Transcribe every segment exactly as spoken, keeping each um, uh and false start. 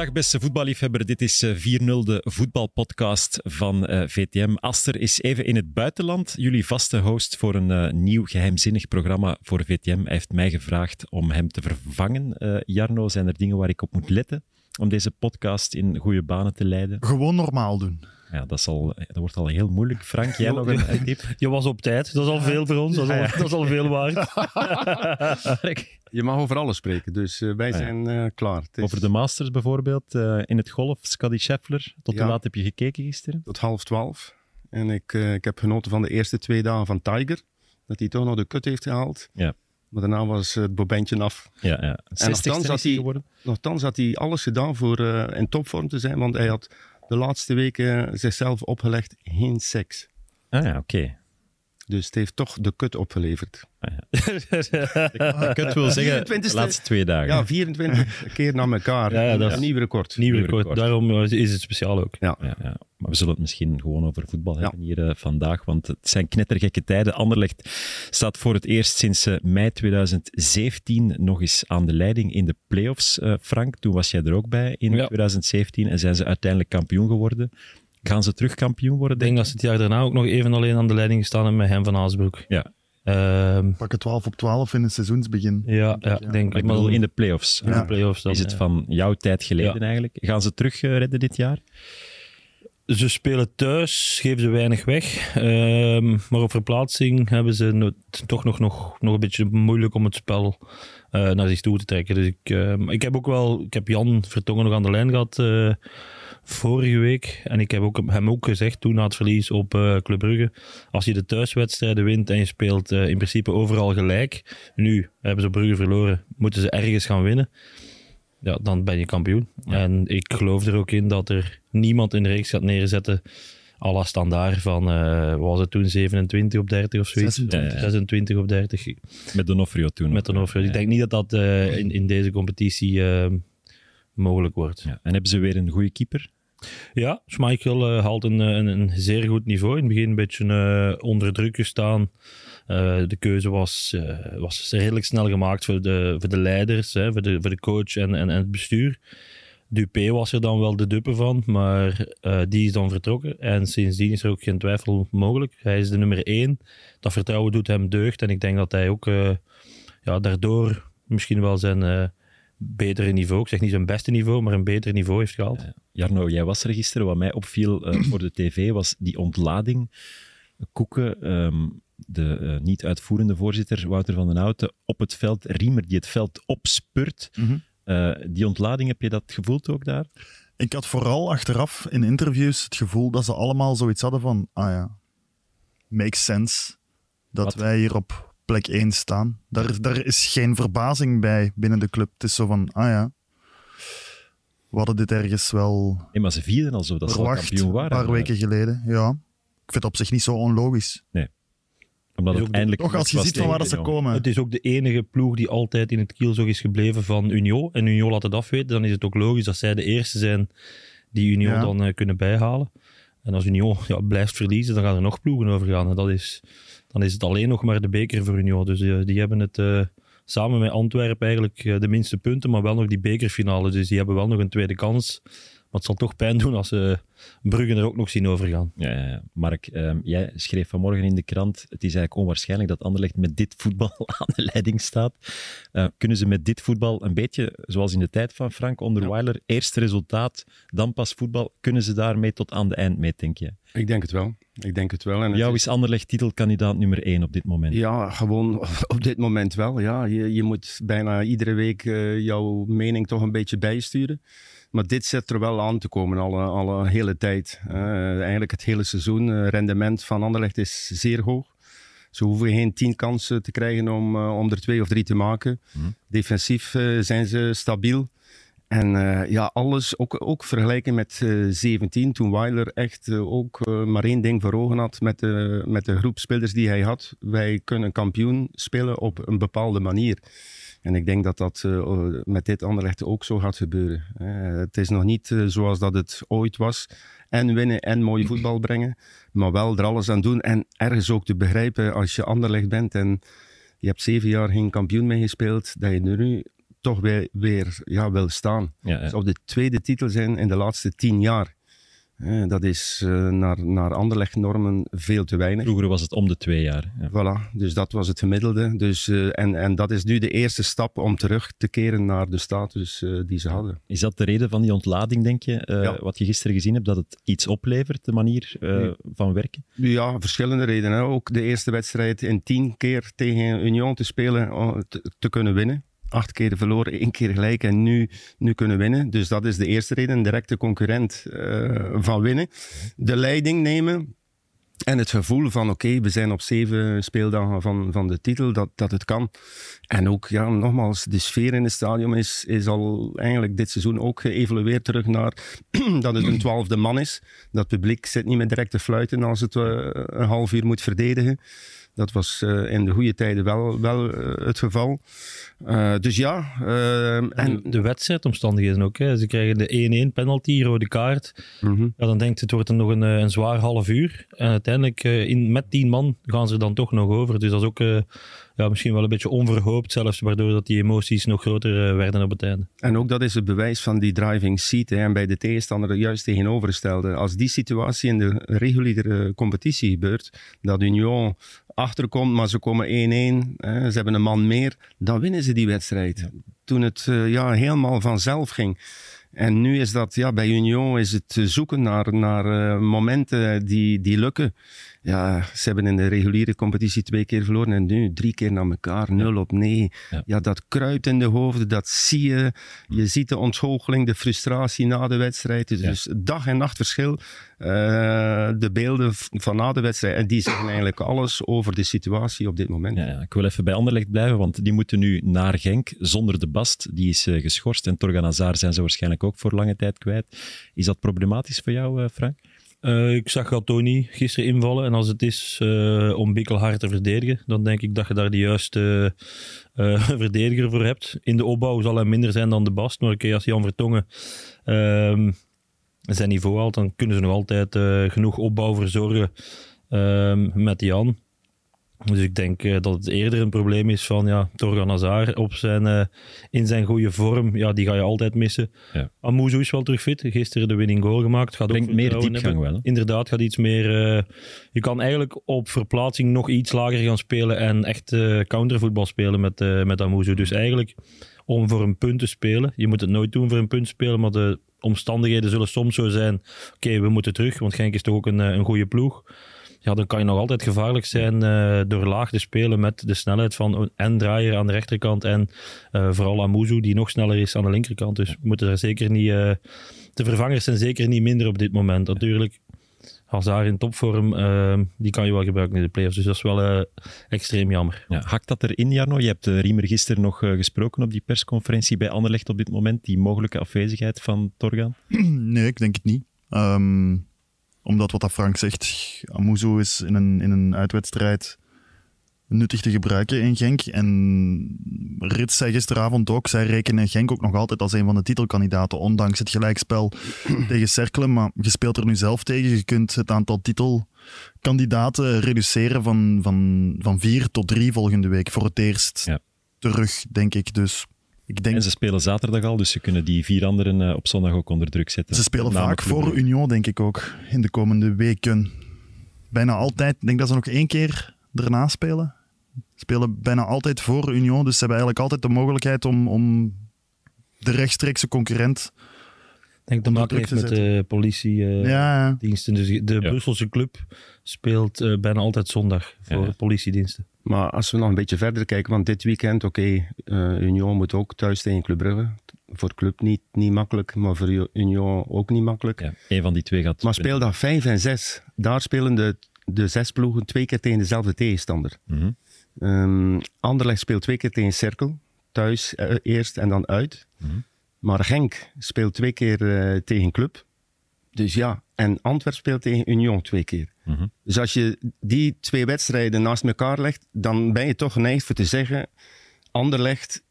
Dag beste voetballiefhebber, dit is vier nul, de voetbalpodcast van uh, V T M. Aster is even in het buitenland, jullie vaste host voor een uh, nieuw geheimzinnig programma voor V T M. Hij heeft mij gevraagd om hem te vervangen. Uh, Jarno, zijn er dingen waar ik op moet letten om deze podcast in goede banen te leiden? Gewoon normaal doen. Ja, dat, is al, dat wordt al heel moeilijk. Frank, jij nog een, een tip? Je was op tijd, dat is al veel voor ons, dat is al, dat is al veel waard. Je mag over alles spreken, dus uh, wij zijn uh, klaar. Is... Over de Masters bijvoorbeeld, uh, in het golf, Scottie Scheffler. Tot ja. hoe laat heb je gekeken gisteren? Tot half twaalf. En ik, uh, ik heb genoten van de eerste twee dagen van Tiger. Dat hij toch nog de kut heeft gehaald. Ja. Maar daarna was het bobentje af. Ja, ja. En nogthans had, hij, nogthans had hij alles gedaan voor uh, in topvorm te zijn, want hij had de laatste weken zichzelf opgelegd geen seks. Ah ja, oké. Okay. Dus het heeft toch de kut opgeleverd. Ah, ja. De kut wil zeggen de laatste twee dagen. Ja, vierentwintig keer na elkaar. Ja, ja, dat is een nieuw record. Nieuw record. record. Daarom is het speciaal ook. Ja. Ja, ja. Maar we zullen het misschien gewoon over voetbal hebben ja. hier uh, vandaag, want het zijn knettergekke tijden. Anderlecht staat voor het eerst sinds uh, mei tweeduizend zeventien nog eens aan de leiding in de play-offs. Uh, Frank, toen was jij er ook bij in ja. tweeduizend zeventien en zijn ze uiteindelijk kampioen geworden. Gaan ze terug kampioen worden? Ik denk dat ze het jaar daarna ook nog even alleen aan de leiding gestaan hebben met Hein van Azenbroek. Ja. Um, Pakken twaalf op twaalf in het seizoensbegin. Ja, ja, ja. denk ik. Maar in de play-offs. Ja. In de play-offs dan, is het ja. van jouw tijd geleden ja. eigenlijk. Gaan ze terug uh, redden dit jaar? Ze spelen thuis, geven ze weinig weg. Um, maar op verplaatsing hebben ze no- toch nog, nog, nog een beetje moeilijk om het spel uh, naar zich toe te trekken. Dus ik, uh, ik heb ook wel, ik heb Jan Vertongen nog aan de lijn gehad uh, vorige week. En ik heb ook, hem ook gezegd toen na het verlies op uh, Club Brugge. Als je de thuiswedstrijden wint en je speelt uh, in principe overal gelijk. Nu hebben ze op Brugge verloren, moeten ze ergens gaan winnen. Ja, dan ben je kampioen. Ja. En ik geloof er ook in dat er niemand in de reeks gaat neerzetten à la standaard van, uh, wat was het toen, zevenentwintig op dertig of zoiets? zesentwintig. zesentwintig op dertig. Met D'Onofrio toen. Met D'Onofrio. Ja. Ik denk niet dat dat uh, in, in deze competitie uh, mogelijk wordt. Ja. En hebben ze weer een goede keeper? Ja, Schmeichel uh, haalt een, een, een zeer goed niveau. In het begin een beetje uh, onder druk gestaan. Uh, de keuze was, uh, was redelijk snel gemaakt voor de, voor de leiders, hè, voor, de, voor de coach en, en, en het bestuur. Dupé was er dan wel de dupe van, maar uh, die is dan vertrokken. En sindsdien is er ook geen twijfel mogelijk. Hij is de nummer één. Dat vertrouwen doet hem deugd. En ik denk dat hij ook uh, ja, daardoor misschien wel zijn uh, betere niveau, ik zeg niet zijn beste niveau, maar een beter niveau heeft gehaald. Ja, Jarno, jij was er gisteren. Wat mij opviel uh, voor de tv was die ontlading. Koeken... Um, de uh, niet-uitvoerende voorzitter, Wouter van den Houten, op het veld, Riemer die het veld opspurt. Mm-hmm. Uh, die ontlading, heb je dat gevoeld ook daar? Ik had vooral achteraf in interviews het gevoel dat ze allemaal zoiets hadden van, ah ja, makes sense dat Wat? wij hier op plek één staan. Daar, daar is geen verbazing bij binnen de club. Het is zo van, ah ja, we hadden dit ergens wel... Nee, maar ze vierden al zo dat verwacht, ze al kampioen waren. Een paar weken geleden, ja. Ik vind het op zich niet zo onlogisch. Nee. Omdat het eindelijk toch als je ziet van waar dat ze komen. Het is ook de enige ploeg die altijd in het kielzog is gebleven van Union. En Union laat het afweten. Dan is het ook logisch dat zij de eerste zijn die Union ja. dan uh, kunnen bijhalen. En als Union ja, blijft verliezen, dan gaan er nog ploegen over gaan. En dat is, dan is het alleen nog maar de beker voor Union. Dus uh, die hebben het uh, samen met Antwerpen eigenlijk uh, de minste punten, maar wel nog die bekerfinale. Dus die hebben wel nog een tweede kans. Maar het zal toch pijn doen als ze Brugge er ook nog zien overgaan. Ja, ja, ja. Mark, um, jij schreef vanmorgen in de krant, het is eigenlijk onwaarschijnlijk dat Anderlecht met dit voetbal aan de leiding staat. Uh, kunnen ze met dit voetbal een beetje, zoals in de tijd van Frank onder ja. Weiler, eerst resultaat, dan pas voetbal, kunnen ze daarmee tot aan de eind mee, denk je? Ik denk het wel. Ik denk het wel. En jou het is Anderlecht titelkandidaat nummer één op dit moment. Ja, gewoon op dit moment wel. Ja. Je, je moet bijna iedere week uh, jouw mening toch een beetje bijsturen. Maar dit zit er wel aan te komen, al, al een hele tijd. Uh, eigenlijk het hele seizoen. Het uh, rendement van Anderlecht is zeer hoog. Ze hoeven geen tien kansen te krijgen om, uh, om er twee of drie te maken. Hmm. Defensief uh, zijn ze stabiel. En uh, ja, alles ook, ook vergelijken met uh, zeventien, toen Weiler echt uh, ook uh, maar één ding voor ogen had met de, met de groep spelers die hij had. Wij kunnen kampioen spelen op een bepaalde manier. En ik denk dat dat uh, met dit Anderlecht ook zo gaat gebeuren. Uh, het is nog niet uh, zoals dat het ooit was. En winnen en mooi voetbal brengen. Maar wel er alles aan doen. En ergens ook te begrijpen als je Anderlecht bent en je hebt zeven jaar geen kampioen meegespeeld, dat je er nu toch weer, weer ja, wil staan. Ja, ja. Het zou de tweede titel zijn in de laatste tien jaar. Eh, dat is uh, naar, naar Anderlecht-normen veel te weinig. Vroeger was het om de twee jaar. Ja. Voilà, dus dat was het gemiddelde. Dus, uh, en, en dat is nu de eerste stap om terug te keren naar de status uh, die ze hadden. Is dat de reden van die ontlading, denk je? Uh, Ja. Wat je gisteren gezien hebt, dat het iets oplevert, de manier uh, Nee. van werken? Ja, verschillende redenen. Hè. Ook de eerste wedstrijd in tien keer tegen Union te spelen, oh, te, te kunnen winnen. Acht keer verloren, één keer gelijk en nu, nu kunnen winnen. Dus dat is de eerste reden, een directe concurrent uh, van winnen. De leiding nemen en het gevoel van oké, okay, we zijn op zeven speeldagen van, van de titel, dat, dat het kan. En ook, ja, nogmaals, de sfeer in het stadion is, is al eigenlijk dit seizoen ook geëvolueerd terug naar dat het een twaalfde man is. Dat publiek zit niet meer direct te fluiten als het uh, een half uur moet verdedigen. Dat was uh, in de goede tijden wel, wel uh, het geval. Uh, dus ja. Uh, en De, de wedstrijdomstandigheden ook. Hè. Ze krijgen de één-één penalty, rode kaart. mm-hmm. Ja, dan denkt het wordt er nog een, een zwaar half uur. En uiteindelijk uh, in, met tien man gaan ze er dan toch nog over. Dus dat is ook uh, ja, misschien wel een beetje onverhoopt zelfs, waardoor dat die emoties nog groter uh, werden op het einde. En ook dat is het bewijs van die driving seat. Hè, en bij de tegenstander juist tegenovergestelde. Als die situatie in de reguliere competitie gebeurt, dat Union achterkomt, maar ze komen één-één, hè, ze hebben een man meer, dan winnen ze die wedstrijd. Ja. Toen het uh, ja, helemaal vanzelf ging. En nu is dat, ja, bij Union is het zoeken naar, naar uh, momenten die, die lukken. Ja, ze hebben in de reguliere competitie twee keer verloren en nu drie keer naar elkaar, nul op negen. Ja. ja, dat kruipt in de hoofden, dat zie je. Je ziet de ontgoocheling, de frustratie na de wedstrijd. Dus, ja. dus dag en nacht verschil. Uh, de beelden van na de wedstrijd. En die zeggen eigenlijk alles over de situatie op dit moment. Ja, ja. Ik wil even bij Anderlecht blijven, want die moeten nu naar Genk zonder de Bast. Die is uh, geschorst en Torgan Hazard zijn ze waarschijnlijk ook voor lange tijd kwijt. Is dat problematisch voor jou, uh, Frank? Uh, ik zag Gatoni gisteren invallen en als het is uh, om Bikkelhard te verdedigen, dan denk ik dat je daar de juiste uh, verdediger voor hebt. In de opbouw zal hij minder zijn dan de Bast, maar okay, als Jan Vertongen uh, zijn niveau haalt, dan kunnen ze nog altijd uh, genoeg opbouw verzorgen uh, met Jan. Dus ik denk uh, dat het eerder een probleem is van ja, Torgan Hazard op zijn, uh, in zijn goede vorm. Ja, die ga je altijd missen. Ja. Amuzu is wel terug fit. Gisteren de winning goal gemaakt. Gaat Brengt ook meer diepgang hebben. wel. Hè? Inderdaad, gaat iets meer... Uh, je kan eigenlijk op verplaatsing nog iets lager gaan spelen en echt uh, countervoetbal spelen met, uh, met Amuzu. Dus eigenlijk om voor een punt te spelen. Je moet het nooit doen voor een punt spelen, maar de omstandigheden zullen soms zo zijn. Oké, okay, we moeten terug, want Genk is toch ook een, een goede ploeg. Ja, dan kan je nog altijd gevaarlijk zijn uh, door laag te spelen met de snelheid van en Draaier aan de rechterkant en uh, vooral Amuzu die nog sneller is aan de linkerkant. Dus we moeten daar zeker niet... Uh, de vervangers zijn zeker niet minder op dit moment. Natuurlijk, Hazard in topvorm, uh, die kan je wel gebruiken in de playoffs. Dus dat is wel uh, extreem jammer. Ja, hakt dat erin, Jarno? Je hebt uh, Riemer gisteren nog uh, gesproken op die persconferentie bij Anderlecht op dit moment, die mogelijke afwezigheid van Torgan? Nee, ik denk het niet. Um... Omdat wat dat Frank zegt, Amuzu is in een, in een uitwedstrijd nuttig te gebruiken in Genk. En Rits zei gisteravond ook, zij rekenen Genk ook nog altijd als een van de titelkandidaten, ondanks het gelijkspel tegen Cerkelen. Maar je speelt er nu zelf tegen, je kunt het aantal titelkandidaten reduceren van, van, van vier tot drie volgende week. Voor het eerst ja. terug, denk ik. Dus... Ik denk... En ze spelen zaterdag al, dus ze kunnen die vier anderen uh, op zondag ook onder druk zetten. Ze spelen vaak voor Union, denk ik ook, in de komende weken. Bijna altijd. Ik denk dat ze nog één keer erna spelen. Spelen bijna altijd voor Union, dus ze hebben eigenlijk altijd de mogelijkheid om, om de rechtstreekse concurrent... Ik denk dat maken heeft met de politiediensten. Uh, ja, ja. Dus de ja. Brusselse club speelt uh, bijna altijd zondag voor ja. politiediensten. Maar als we nog een beetje verder kijken, want dit weekend, oké, okay, uh, Union moet ook thuis tegen Club Brugge. Voor Club niet, niet makkelijk, maar voor Union ook niet makkelijk. Ja, één van die twee gaat... Maar speel dat vijf en zes. Daar spelen de, de zes ploegen twee keer tegen dezelfde tegenstander. Mm-hmm. Um, Anderlecht speelt twee keer tegen Cerkel. Thuis uh, eerst en dan uit. Mm-hmm. Maar Genk speelt twee keer uh, tegen Club. Dus ja, en Antwerp speelt tegen Union twee keer. Mm-hmm. Dus als je die twee wedstrijden naast elkaar legt, dan ben je toch geneigd voor te zeggen, Anderlecht,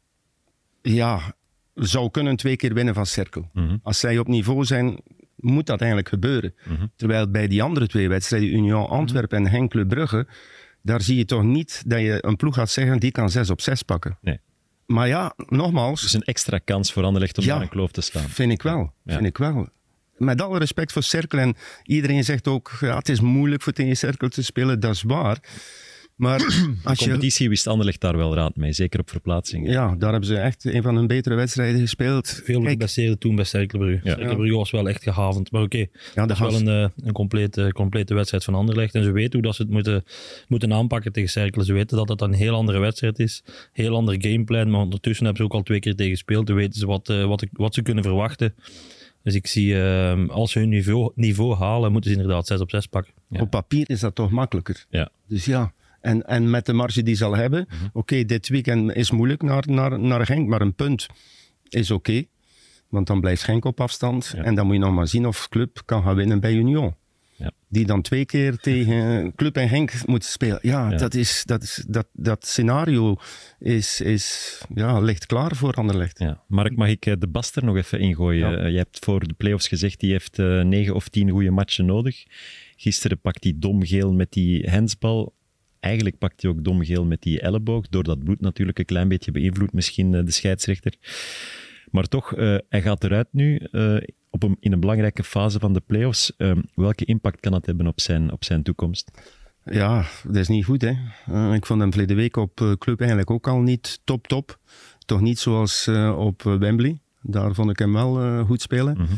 ja, zou kunnen twee keer winnen van Cerkel. Mm-hmm. Als zij op niveau zijn, moet dat eigenlijk gebeuren. Mm-hmm. Terwijl bij die andere twee wedstrijden, Union Antwerp mm-hmm. en Genk Club Brugge, daar zie je toch niet dat je een ploeg gaat zeggen, die kan zes op zes pakken. Nee. maar ja, nogmaals... Dus een extra kans voor Anderlecht om Ja, naar een kloof te staan. Vind ik wel, Ja. vind ik wel. Met alle respect voor Cercle. En iedereen zegt ook, ja, het is moeilijk voor tegen Cercle te spelen. Dat is waar. Maar De als je... competitie wist Anderlecht daar wel raad mee, zeker op verplaatsingen. Ja, daar hebben ze echt een van hun betere wedstrijden gespeeld. Veel Kijk, geblesseerd toen bij Cercle Brugge. Ja. Cercle Brugge was wel echt gehavend. Maar oké, ja, dat de is wel gast. een, eh, een complete, complete wedstrijd van Anderlecht. En ze weten hoe dat ze het moeten, moeten aanpakken tegen Cercle. Ze weten dat het een heel andere wedstrijd is. Heel ander gameplan. Maar ondertussen hebben ze ook al twee keer tegen gespeeld. Dan weten ze wat, eh, wat, wat ze kunnen verwachten. Dus ik zie, uh, als ze hun niveau, niveau halen, moeten ze inderdaad zes op zes pakken. Ja. Op papier is dat toch makkelijker. Ja. Dus ja, en, en met de marge die ze al hebben, Mm-hmm. oké, okay, dit weekend is moeilijk naar, naar, naar Genk, maar een punt is oké. Okay, want dan blijft Genk op afstand. Ja. En dan moet je nog maar zien of Club kan gaan winnen bij Union. Ja. Die dan twee keer tegen Club en Genk moet spelen. Ja, Ja. Dat, is, dat, is, dat, dat scenario is, is, ja, ligt klaar voor Anderlecht. Ja. Mark, mag ik eh, de Bast er nog even ingooien? Ja. Uh, je hebt voor de play-offs gezegd, die heeft uh, negen of tien goede matchen nodig. Gisteren pakt hij domgeel met die handsbal. Eigenlijk pakt hij ook domgeel met die elleboog, doordat bloed natuurlijk een klein beetje beïnvloedt misschien uh, de scheidsrechter. Maar toch, uh, hij gaat eruit nu uh, op een, in een belangrijke fase van de play-offs. Uh, welke impact kan dat hebben op zijn, op zijn toekomst? Ja, dat is niet goed, hè. Uh, ik vond hem verleden week op uh, Club eigenlijk ook al niet top-top. Toch niet zoals uh, op uh, Wembley. Daar vond ik hem wel uh, goed spelen. Mm-hmm.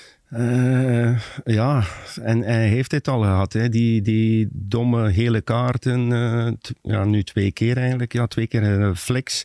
Uh, ja, en hij heeft dit al gehad, hè. Die, die domme gele kaarten. Uh, t- ja, nu twee keer eigenlijk. Ja, twee keer uh, flex.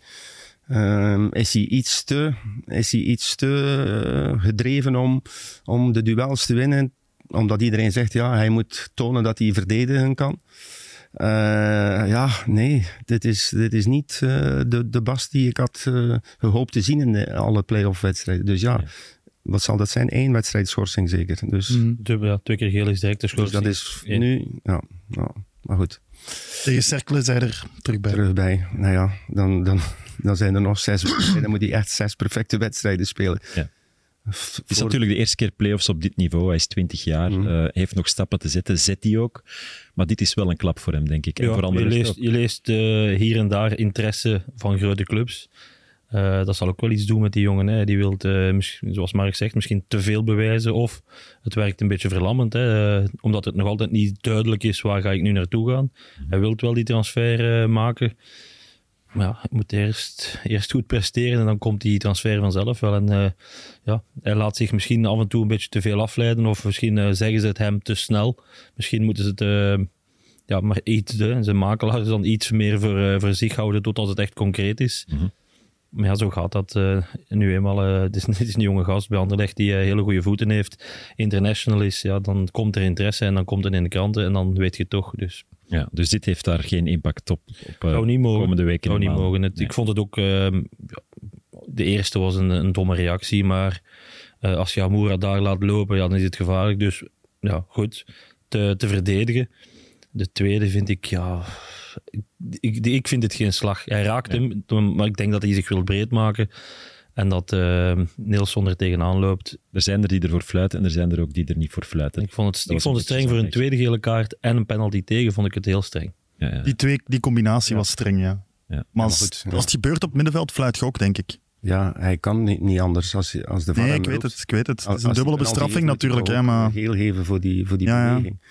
Uh, is hij iets te, is hij iets te uh, gedreven om, om de duels te winnen? Omdat iedereen zegt, ja, hij moet tonen dat hij verdedigen kan. Uh, ja, nee, dit is, dit is niet uh, de, de Bast die ik had uh, gehoopt te zien in de, alle play-off wedstrijden. Dus ja, Ja. wat zal dat zijn? Eén wedstrijd schorsing zeker. Dus, Mm. Dubbel, ja, twee keer geel is direct de dus schorsing. dat is Eén. nu, ja, ja, maar goed, Tegen Cercle zijn er terug bij. terug bij. Nou ja, dan, dan, dan zijn er nog zes wedstrijden. Dan moet hij echt zes perfecte wedstrijden spelen. Ja. F- Het is voor- natuurlijk de eerste keer play-offs op dit niveau. Hij is twintig jaar, Mm. uh, heeft nog stappen te zetten, zet hij ook. Maar dit is wel een klap voor hem, denk ik. En Ja, voor je Anderlecht leest, ook. je leest uh, hier en daar interesse van grote clubs. Uh, dat zal ook wel iets doen met die jongen. Hè. Die wil, uh, misschien, zoals Mark zegt, misschien te veel bewijzen. Of het werkt een beetje verlammend. Hè. Uh, omdat het nog altijd niet duidelijk is waar ga ik nu naartoe gaan. Hij wil wel die transfer uh, maken. Maar ja, hij moet eerst, eerst goed presteren en dan komt die transfer vanzelf wel. En uh, ja, hij laat zich misschien af en toe een beetje te veel afleiden. Of misschien uh, zeggen ze het hem te snel. Misschien moeten ze het... Uh, ja, maar iets, hè. Zijn makelaars dan iets meer voor, uh, voor zich houden totdat het echt concreet is. Mhm. Maar ja, zo gaat dat uh, nu eenmaal. Uh, het, is, het is een jonge gast bij Anderlecht die uh, hele goede voeten heeft. International is, ja, dan komt er interesse en dan komt het in de kranten en dan weet je het toch. Dus Ja, dus dit heeft daar geen impact op, op uh, zou niet mogen. komende weken. Zou en niet maanden. mogen. Het, Nee. Ik vond het ook... Uh, de eerste was een, een domme reactie, maar uh, als je Amoura daar laat lopen, ja, dan is het gevaarlijk. Dus ja, goed, te, te verdedigen. De tweede vind ik, ja... Ik, ik vind het geen slag. Hij raakt Ja. hem, maar ik denk dat hij zich wil breed maken. En dat uh, Nilsson er tegenaan loopt. Er zijn er die ervoor fluiten en er zijn er ook die er niet voor fluiten. Ik vond het, Dat ik was vond een het streng beetje voor een zijn tweede gele kaart en een penalty tegen, vond ik het heel streng. Ja, ja. Die, twee, die combinatie Ja. was streng, ja. Ja. Maar als, maar goed, ja. als het gebeurt op middenveld, fluit je ook, denk ik. Ja, hij kan niet, niet anders als, als de V A R Nee, hem ik weet loopt. het, ik weet het. Het Als- is een als dubbele hij penalty bestraffing heeft, moet hij natuurlijk, hè, toch ook maar... heel geven voor die, voor die Ja, ja. beweging.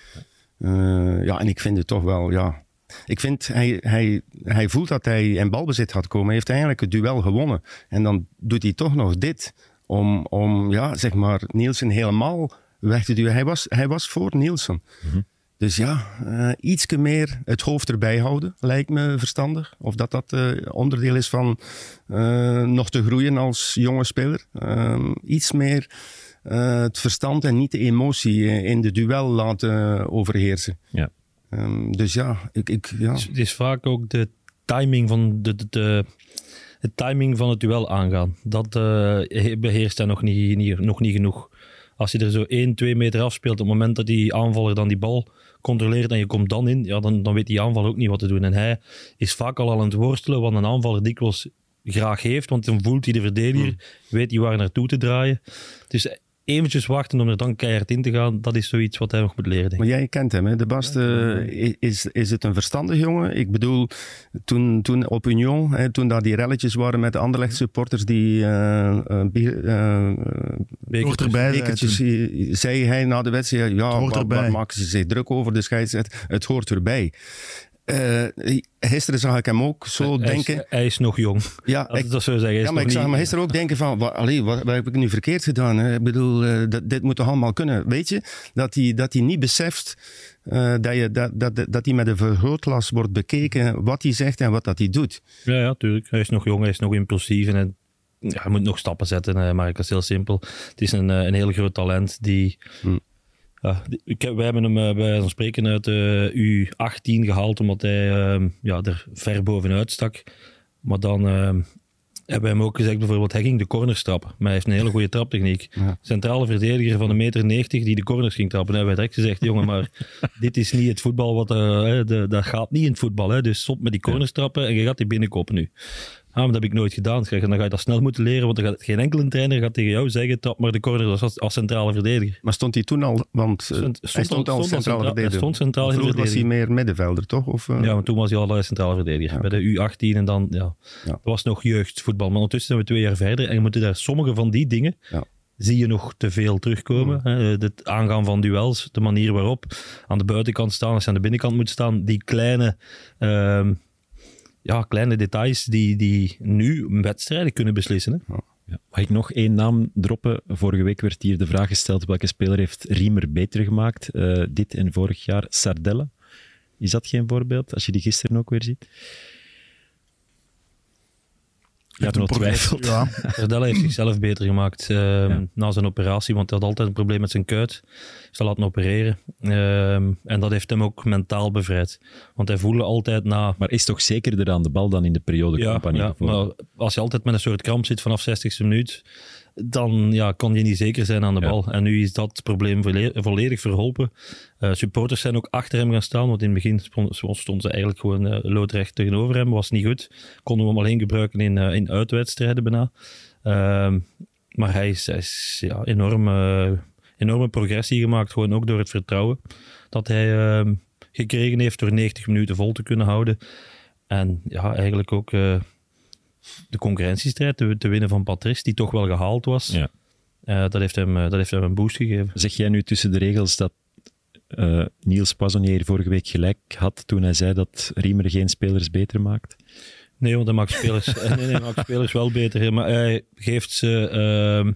Uh, ja, en ik vind het toch wel, ja... Ik vind, hij, hij, hij voelt dat hij in balbezit gaat komen. Hij heeft eigenlijk het duel gewonnen. En dan doet hij toch nog dit om, om ja, zeg maar, Nielsen helemaal weg te duwen. Hij was, hij was voor Nielsen. Mm-hmm. Dus ja, uh, ietske meer het hoofd erbij houden, lijkt me verstandig. Of dat dat uh, onderdeel is van uh, nog te groeien als jonge speler. Uh, iets meer uh, het verstand en niet de emotie in de duel laten overheersen. Ja. Um, dus ja, ik... ik ja. Het, is, het is vaak ook de timing van de, de, de, de timing van het duel aangaan. Dat uh, beheerst hij nog niet, niet, nog niet genoeg. Als je er zo één, twee meter afspeelt, op het moment dat die aanvaller dan die bal controleert en je komt dan in, ja, dan, dan weet die aanvaller ook niet wat te doen. En hij is vaak al aan het worstelen, wat een aanvaller dikwijls graag heeft, want dan voelt hij de verdediger, Mm. weet hij waar naartoe te draaien. Dus eventjes wachten om er dan keihard in te gaan, dat is zoiets wat hij nog moet leren, denk ik. Maar jij kent hem, hè? De Bast, uh, is, is het een verstandig jongen? Ik bedoel, toen, toen op Union, hè, toen daar die relletjes waren met de Anderlecht supporters, die uh, uh, uh, hoort erbij, bekertjes, zei hij na de wedstrijd, ja, waar, waar maken ze zich druk over de scheidsrechter? Het hoort erbij. Uh, gisteren zag ik hem ook zo hij denken. Is, hij is nog jong. Ja, dat, ik, dat zou zeggen. Ja, maar ik zag niet... hem gisteren ook denken van, wat, allee, wat, wat heb ik nu verkeerd gedaan? Hè? Ik bedoel, uh, dat, dit moet toch allemaal kunnen? Weet je, dat hij, dat hij niet beseft uh, dat, je, dat, dat, dat hij met een vergrootglas wordt bekeken wat hij zegt en wat dat hij doet. Ja, ja, tuurlijk. Hij is nog jong, hij is nog impulsief en hij, ja, hij moet nog stappen zetten. Uh, maar dat is heel simpel. Het is een, een heel groot talent die... Hm. Ja, ik heb, wij hebben hem uh, bij ons spreken uit de uh, U achttien gehaald, omdat hij uh, ja, er ver bovenuit stak. Maar dan uh, hebben we hem ook gezegd, bijvoorbeeld, hij ging de corners trappen. Maar hij heeft een hele goede traptechniek. Ja. Centrale verdediger van een meter negentig die de corners ging trappen. En hebben wij direct gezegd, jongen, maar dit is niet het voetbal, wat, uh, de, dat gaat niet in het voetbal. Hè. Dus stop met die corners trappen en je gaat die binnenkopen nu. Ah, maar dat heb ik nooit gedaan. Dan ga je dat snel moeten leren, want dan gaat geen enkele trainer gaat tegen jou zeggen, trap maar de corner als, als centrale verdediger. Maar stond hij toen al, want uh, stond, hij stond al, al centrale centra- verdediger. Hij stond centraal Vroeger verdediger. was hij meer middenvelder, toch? Of, uh... Ja, maar toen was hij al centrale verdediger. Ja. Bij de U achttien en dan, ja, ja. Dat was nog jeugdvoetbal. Maar ondertussen zijn we twee jaar verder en je moet daar sommige van die dingen... Ja. Zie je nog te veel terugkomen. Ja. Het aangaan van duels, de manier waarop aan de buitenkant staan, als je aan de binnenkant moet staan, die kleine... Uh, Ja, kleine details die, die nu wedstrijden kunnen beslissen. Hè? Ja. Mag ik nog één naam droppen? Vorige week werd hier de vraag gesteld welke speler heeft Riemer beter gemaakt. Uh, dit en vorig jaar. Sardella. Is dat geen voorbeeld? Als je die gisteren ook weer ziet. Je hebt nog twijfeld. Ja. Sardella heeft zichzelf beter gemaakt uh, ja. na zijn operatie, want hij had altijd een probleem met zijn kuit. Ze laten opereren. Uh, en dat heeft hem ook mentaal bevrijd. Want hij voelde altijd na... Maar is toch zekerder aan de bal dan in de periodecampagne? Ja, ja, maar als je altijd met een soort kramp zit vanaf zestigste minuut, dan ja, kon je niet zeker zijn aan de bal. Ja. En nu is dat probleem volle- volledig verholpen. Uh, supporters zijn ook achter hem gaan staan, want in het begin stonden ze eigenlijk gewoon uh, loodrecht tegenover hem. Was niet goed. Konden we hem alleen gebruiken in, uh, in uitwedstrijden bijna. Uh, maar hij is, hij is ja, enorm, uh, enorme progressie gemaakt, gewoon ook door het vertrouwen dat hij uh, gekregen heeft door negentig minuten vol te kunnen houden. En ja, eigenlijk ook... Uh, de concurrentiestrijd te, te winnen van Patrice, die toch wel gehaald was, ja. uh, dat, heeft hem, uh, dat heeft hem een boost gegeven. Zeg jij nu tussen de regels dat uh, Niels Poissonnier vorige week gelijk had toen hij zei dat Riemer geen spelers beter maakt? Nee, want hij maakt spelers, nee, nee, hij maakt spelers wel beter. Maar hij geeft ze uh,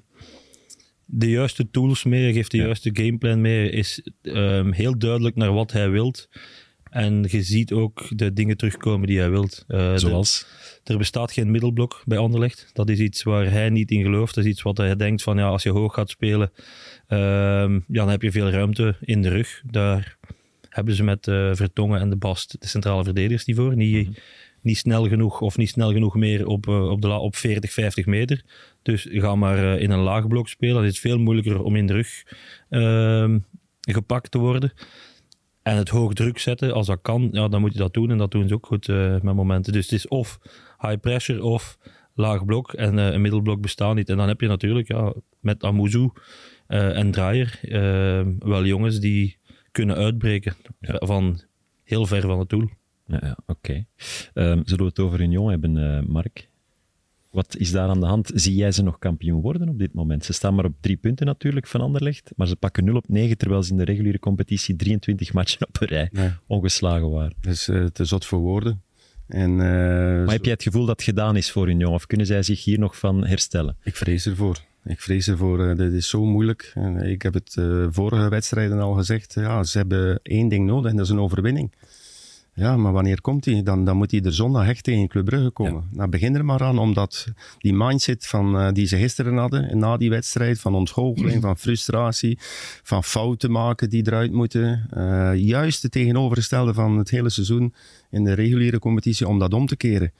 de juiste tools mee, hij geeft de ja. juiste gameplan mee, is uh, heel duidelijk naar wat hij wilt. En je ziet ook de dingen terugkomen die hij wilt. Uh, Zoals? De, er bestaat geen middelblok bij Anderlecht. Dat is iets waar hij niet in gelooft. Dat is iets wat hij denkt van, ja, als je hoog gaat spelen, uh, ja, dan heb je veel ruimte in de rug. Daar hebben ze met uh, Vertongen en de Bast de centrale verdedigers niet voor. Niet, mm-hmm. niet snel genoeg of niet snel genoeg meer op, uh, op, de la- op veertig, vijftig meter. Dus ga maar uh, in een laag blok spelen. Dan is het veel moeilijker om in de rug uh, gepakt te worden. En het hoog druk zetten, als dat kan, ja, dan moet je dat doen. En dat doen ze ook goed uh, met momenten. Dus het is of high pressure of laag blok. En uh, een middelblok bestaat niet. En dan heb je natuurlijk ja, met Amouzou uh, en Draaier uh, wel jongens die kunnen uitbreken ja. van heel ver van het doel. Ja, ja, oké. Okay. Um, zullen we het over Union hebben, uh, Mark? Wat is daar aan de hand? Zie jij ze nog kampioen worden op dit moment? Ze staan maar op drie punten natuurlijk van Anderlecht, maar ze pakken nul op negen, terwijl ze in de reguliere competitie drieëntwintig matchen op een rij nee. ongeslagen waren. Dat is uh, te zot voor woorden. En, uh, maar zo... heb jij het gevoel dat het gedaan is voor Union, of kunnen zij zich hier nog van herstellen? Ik vrees ervoor. Ik vrees ervoor. Uh, dit is zo moeilijk. En ik heb het uh, vorige wedstrijden al gezegd. Ja, ze hebben één ding nodig en dat is een overwinning. Ja, maar wanneer komt hij? Dan, dan moet hij er zondag echt tegen Club Brugge komen. Ja. Nou, begin er maar aan, omdat die mindset van, uh, die ze gisteren hadden, na die wedstrijd, van ontgoocheling, mm. van frustratie, van fouten maken die eruit moeten. Uh, juist het tegenovergestelde van het hele seizoen in de reguliere competitie, om dat om te keren.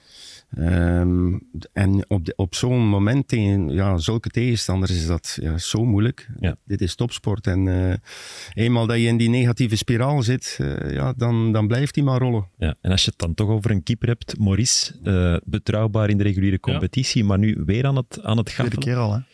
Um, en op, de, op zo'n moment tegen ja, zulke tegenstanders is dat ja, zo moeilijk. Ja. Dit is topsport. En uh, eenmaal dat je in die negatieve spiraal zit, uh, ja, dan, dan blijft die maar rollen. Ja, en als je het dan toch over een keeper hebt, Maurice, uh, betrouwbaar in de reguliere competitie, ja. maar nu weer aan het, aan het gaffelen. Tweede keer al, hè?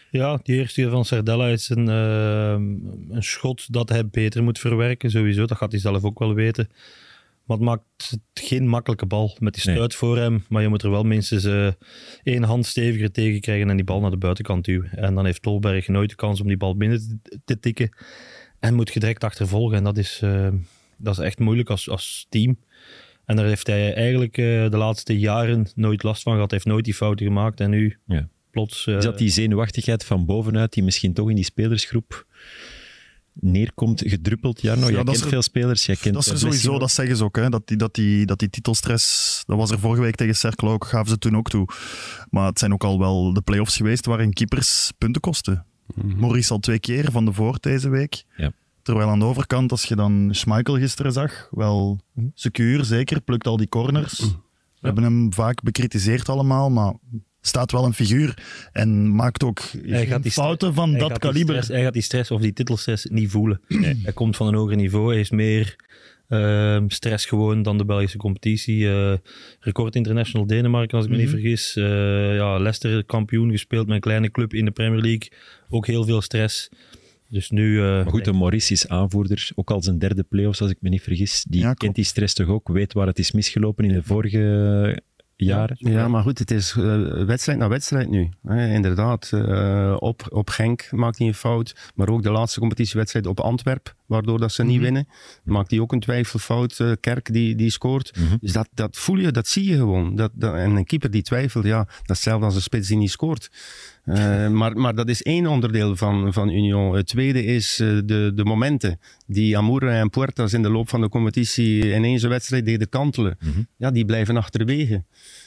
Ja, die eerste van Sardella is een, uh, een schot dat hij beter moet verwerken, sowieso. Dat gaat hij zelf ook wel weten. Maar het maakt geen makkelijke bal met die stuit nee. voor hem. Maar je moet er wel minstens uh, één hand steviger tegen krijgen en die bal naar de buitenkant duwen. En dan heeft Tolberg nooit de kans om die bal binnen te, te tikken. En moet je direct achtervolgen. En dat is, uh, dat is echt moeilijk als, als team. En daar heeft hij eigenlijk uh, de laatste jaren nooit last van gehad. Hij heeft nooit die fouten gemaakt. En nu ja. plots... Uh, is dat die zenuwachtigheid van bovenuit die misschien toch in die spelersgroep neerkomt, gedruppeld, Jarno? Ja, jij kent er, veel spelers. Jij kent dat is er sowieso, ook. Dat zeggen ze ook. Hè, dat, die, dat, die, dat die titelstress, dat was er vorige week tegen Cercle ook, gaven ze toen ook toe. Maar het zijn ook al wel de play-offs geweest waarin keepers punten kosten. Mm-hmm. Maurice al twee keer van de Voort deze week. Ja. Terwijl aan de overkant, als je dan Schmeichel gisteren zag, wel secuur, zeker, plukt al die corners. We ja. hebben hem vaak bekritiseerd allemaal, maar staat wel een figuur en maakt ook fouten van dat kaliber. Stress, hij gaat die stress of die titelstress niet voelen. Nee. Hij komt van een hoger niveau, hij is meer uh, stress gewoon dan de Belgische competitie. Uh, record International Denemarken, als ik mm-hmm. me niet vergis. Uh, ja, Leicester kampioen gespeeld met een kleine club in de Premier League. Ook heel veel stress. Dus nu, uh, maar goed, de Maurice is aanvoerder, ook al zijn derde play-offs, als ik me niet vergis. Die ja, kent die stress toch ook, weet waar het is misgelopen in de vorige jaren. Ja, maar goed, het is uh, wedstrijd na wedstrijd nu. Hè, inderdaad, uh, op, op Genk maakt hij een fout, maar ook de laatste competitiewedstrijd op Antwerp, waardoor dat ze niet mm-hmm. winnen, maakt hij ook een twijfelfout. Uh, Kerk die, die scoort. Mm-hmm. Dus dat, dat voel je, dat zie je gewoon. Dat, dat, en een keeper die twijfelt, ja, dat is hetzelfde als een spits die niet scoort. Uh, maar, maar dat is één onderdeel van, van Union. Het tweede is uh, de, de momenten die Amoura en Puertas in de loop van de competitie ineens een wedstrijd deden kantelen. Mm-hmm. Ja, die blijven achterwege.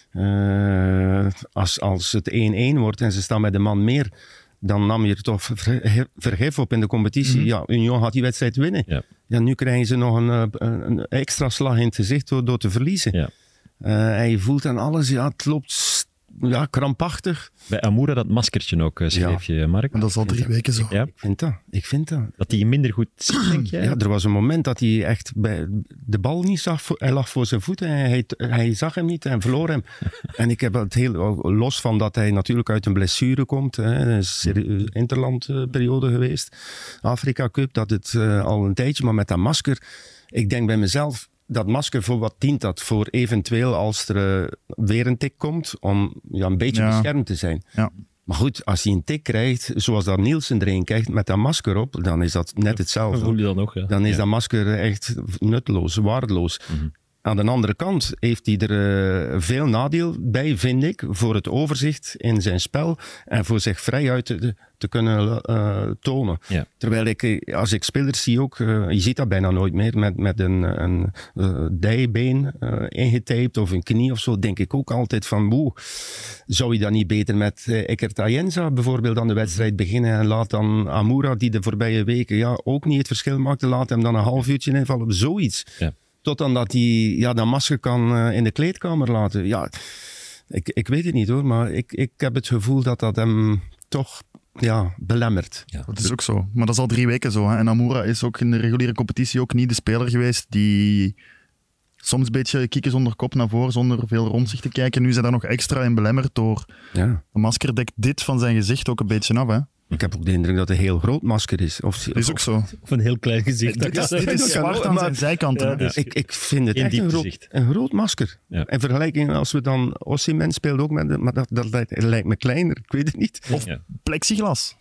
Uh, als, als het één-één wordt en ze staan met een man meer, dan nam je er toch vergif op in de competitie. Mm-hmm. Ja, Union gaat die wedstrijd winnen. Ja. Ja, nu krijgen ze nog een, een extra slag in het gezicht door, door te verliezen. Ja. Uh, en je voelt aan alles, ja, het loopt ja, krampachtig. Bij Amoura dat maskertje ook, schreef ja. je, Mark. En dat is al drie weken zo. Ja. Ik vind dat. Ik vind dat. Dat hij minder goed ziet, denk jij? Ja, er was een moment dat hij echt bij de bal niet zag. Hij lag voor zijn voeten en hij, hij zag hem niet en verloor hem. En ik heb het heel, los van dat hij natuurlijk uit een blessure komt, hè, een interlandperiode geweest, Afrika Cup, dat het uh, al een tijdje, maar met dat masker, ik denk bij mezelf, dat masker, voor wat dient dat? Voor eventueel als er uh, weer een tik komt, om ja, een beetje ja. beschermd te zijn. Ja. Maar goed, als hij een tik krijgt, zoals dat Nielsen er een krijgt, met dat masker op, dan is dat net hetzelfde. Dat voel je dan ook, ja. Dan is ja. dat masker echt nutteloos, waardeloos. Mm-hmm. Aan de andere kant heeft hij er uh, veel nadeel bij, vind ik, voor het overzicht in zijn spel en voor zich vrijuit te, te kunnen uh, tonen. Ja. Terwijl ik, als ik spelers zie ook, uh, je ziet dat bijna nooit meer, met, met een, een uh, dijbeen uh, ingetaped of een knie of zo, denk ik ook altijd van, boe, zou je dan niet beter met uh, Eckert Ayenza bijvoorbeeld aan de wedstrijd beginnen en laat dan Amoura, die de voorbije weken ja, ook niet het verschil maakte, laat hem dan een half uurtje invallen, zoiets. Ja. Tot dan dat hij ja, dat masker kan uh, in de kleedkamer laten. Ja, ik, ik weet het niet hoor, maar ik, ik heb het gevoel dat dat hem toch ja, belemmert. Ja, dat is ook zo. Maar dat is al drie weken zo. Hè. En Amoura is ook in de reguliere competitie ook niet de speler geweest die soms een beetje kieken zonder kop naar voren, zonder veel rond zich te kijken. Nu is hij daar nog extra in belemmerd door. Ja. De masker dekt dit van zijn gezicht ook een beetje af, hè. Ik heb ook de indruk dat het een heel groot masker is. Of, dat is ook zo. Of een heel klein gezicht. Dit is, dit is zwart aan zijn zijkanten. Ja, dus ik, ik vind het echt een groot, een groot masker. Ja. In vergelijking als we dan Osimhen speelden ook met de, maar dat, dat lijkt, lijkt me kleiner. Ik weet het niet. Of ja. plexiglas.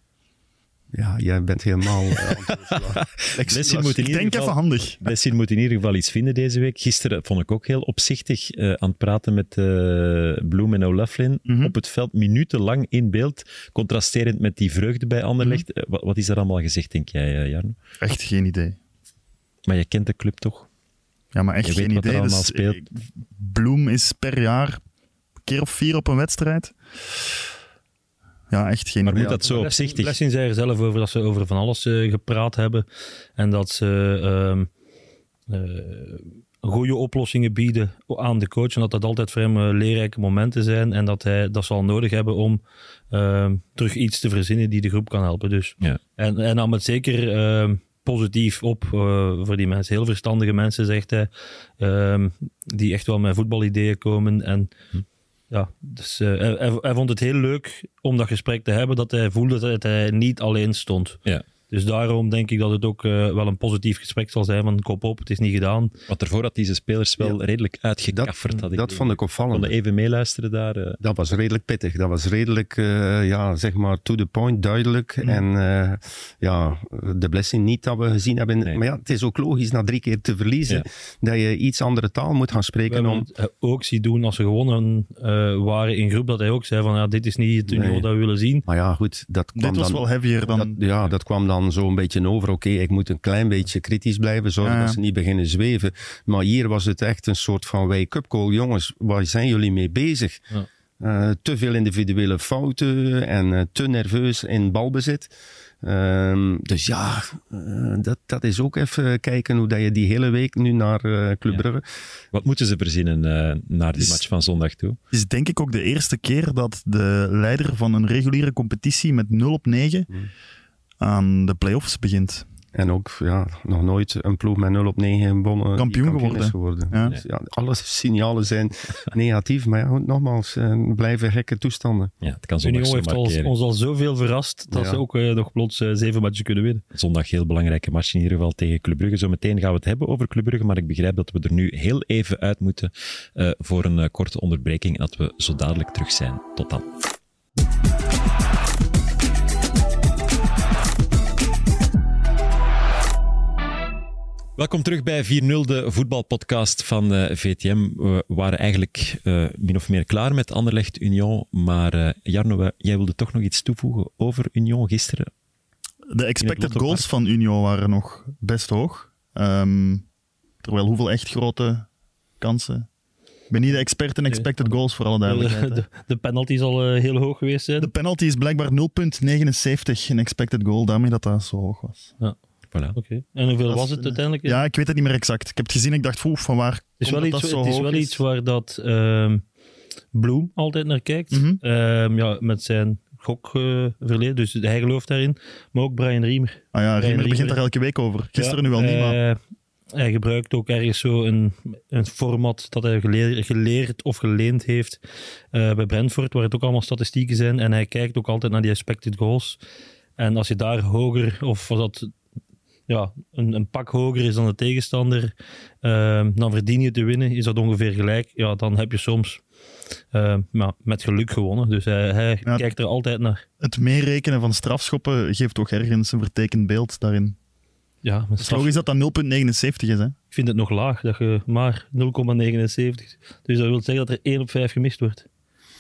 Ja, jij bent helemaal... Uh, Blessing moet in ik denk geval, even handig. Blessing moet in ieder geval iets vinden deze week. Gisteren vond ik ook heel opzichtig uh, aan het praten met uh, Bloem en O'Loughlin. Mm-hmm. Op het veld, minutenlang in beeld. Contrasterend met die vreugde bij Anderlecht. Mm-hmm. Uh, wat, wat is er allemaal gezegd, denk jij, uh, Jarno? Echt geen idee. Maar je kent de club toch? Ja, maar echt je geen weet idee. Wat er allemaal dus, speelt. Bloem is per jaar een keer of vier op een wedstrijd. Ja, echt geen... Maar moet ja, dat zo opzichtig? Blessing zei er zelf over dat ze over van alles uh, gepraat hebben. En dat ze uh, uh, goede oplossingen bieden aan de coach. En dat dat altijd voor hem uh, leerrijke momenten zijn. En dat hij dat zal nodig hebben om uh, terug iets te verzinnen die de groep kan helpen. Dus. Ja. En, en nam het zeker... Uh, positief op uh, voor die mensen. Heel verstandige mensen, zegt hij. Uh, die echt wel met voetbalideeën komen. En... Hm. ja, dus, uh, hij, hij, hij vond het heel leuk om dat gesprek te hebben, dat hij voelde dat hij niet alleen stond. Ja. Dus daarom denk ik dat het ook uh, wel een positief gesprek zal zijn, van kop op, het is niet gedaan. Want ervoor had deze spelers wel ja. redelijk uitgekafferd. Dat, had ik dat vond ik opvallend. Konden even meeluisteren daar. Uh. Dat was redelijk pittig. Dat was redelijk, uh, ja, zeg maar, to the point, duidelijk. Mm. En uh, ja, de blessing niet dat we gezien hebben. Nee. Maar ja, het is ook logisch na drie keer te verliezen, ja. dat je iets andere taal moet gaan spreken. We om... het ook zien doen als ze gewonnen uh, waren in groep, dat hij ook zei van, ja, dit is niet het Union nee. dat we willen zien. Maar ja, goed. Dat kwam dit was dan, wel heavier dan... Dat, ja, dat kwam dan zo een beetje over. Oké, okay, ik moet een klein beetje kritisch blijven, zorgen ja, ja. dat ze niet beginnen zweven. Maar hier was het echt een soort van wake-up call. Jongens, waar zijn jullie mee bezig? Ja. Uh, te veel individuele fouten en uh, te nerveus in balbezit. Uh, dus ja, uh, dat, dat is ook even kijken hoe dat je die hele week nu naar uh, Club Brugge... Ja. Wat moeten ze verzinnen uh, naar die is, match van zondag toe? Het is denk ik ook de eerste keer dat de leider van een reguliere competitie met nul op negen hmm. aan de play-offs begint. En ook ja, nog nooit een ploeg met nul op negen bonnen kampioen, kampioen geworden. Is geworden. Ja. Dus, ja, alle signalen zijn negatief, maar ja, nogmaals, uh, blijven gekke toestanden. Ja, het kan Union heeft al, ons al zoveel verrast dat ja. ze ook uh, nog plots uh, zeven matchen kunnen winnen. Zondag heel belangrijke match in ieder geval tegen Club Brugge. Zometeen gaan we het hebben over Club Brugge, maar ik begrijp dat we er nu heel even uit moeten uh, voor een uh, korte onderbreking en dat we zo dadelijk terug zijn. Tot dan. Welkom terug bij vier nul, de voetbalpodcast van uh, V T M. We waren eigenlijk uh, min of meer klaar met Anderlecht Union, maar uh, Jarno, jij wilde toch nog iets toevoegen over Union gisteren? De expected goals van Union waren nog best hoog. Um, terwijl hoeveel echt grote kansen? Ik ben niet de expert in expected goals, voor alle duidelijkheid. De, de, de penalty zal uh, heel hoog geweest zijn. De penalty is blijkbaar nul komma negenenzeventig in expected goal, daarmee dat dat zo hoog was. Ja. Voilà. Okay. En hoeveel was het uiteindelijk? Ja, ik weet het niet meer exact. Ik heb het gezien en ik dacht, van waar het is wel iets, dat zo Het is hoog wel is. iets waar dat uh, Bloem altijd naar kijkt. Mm-hmm. Uh, ja, met zijn gokverleden, uh, dus hij gelooft daarin. Maar ook Brian Riemer. Ah ja, Riemer, Riemer begint daar elke week over. Gisteren ja, nu wel niet, uh, maar... Hij gebruikt ook ergens zo een, een format dat hij geleerd, geleerd of geleend heeft uh, bij Brentford, waar het ook allemaal statistieken zijn. En hij kijkt ook altijd naar die expected goals. En als je daar hoger, of was dat... Ja, een, een pak hoger is dan de tegenstander, uh, dan verdien je te winnen. Is dat ongeveer gelijk? Ja, dan heb je soms uh, ja, met geluk gewonnen. Dus hij, hij ja, kijkt er altijd naar. Het meerekenen van strafschoppen geeft toch ergens een vertekend beeld daarin. Ja, het is logisch dat dat nul komma negenenzeventig is, hè? Ik vind het nog laag, dat je maar nul komma negenenzeventig. Dus dat wil zeggen dat er één op vijf gemist wordt.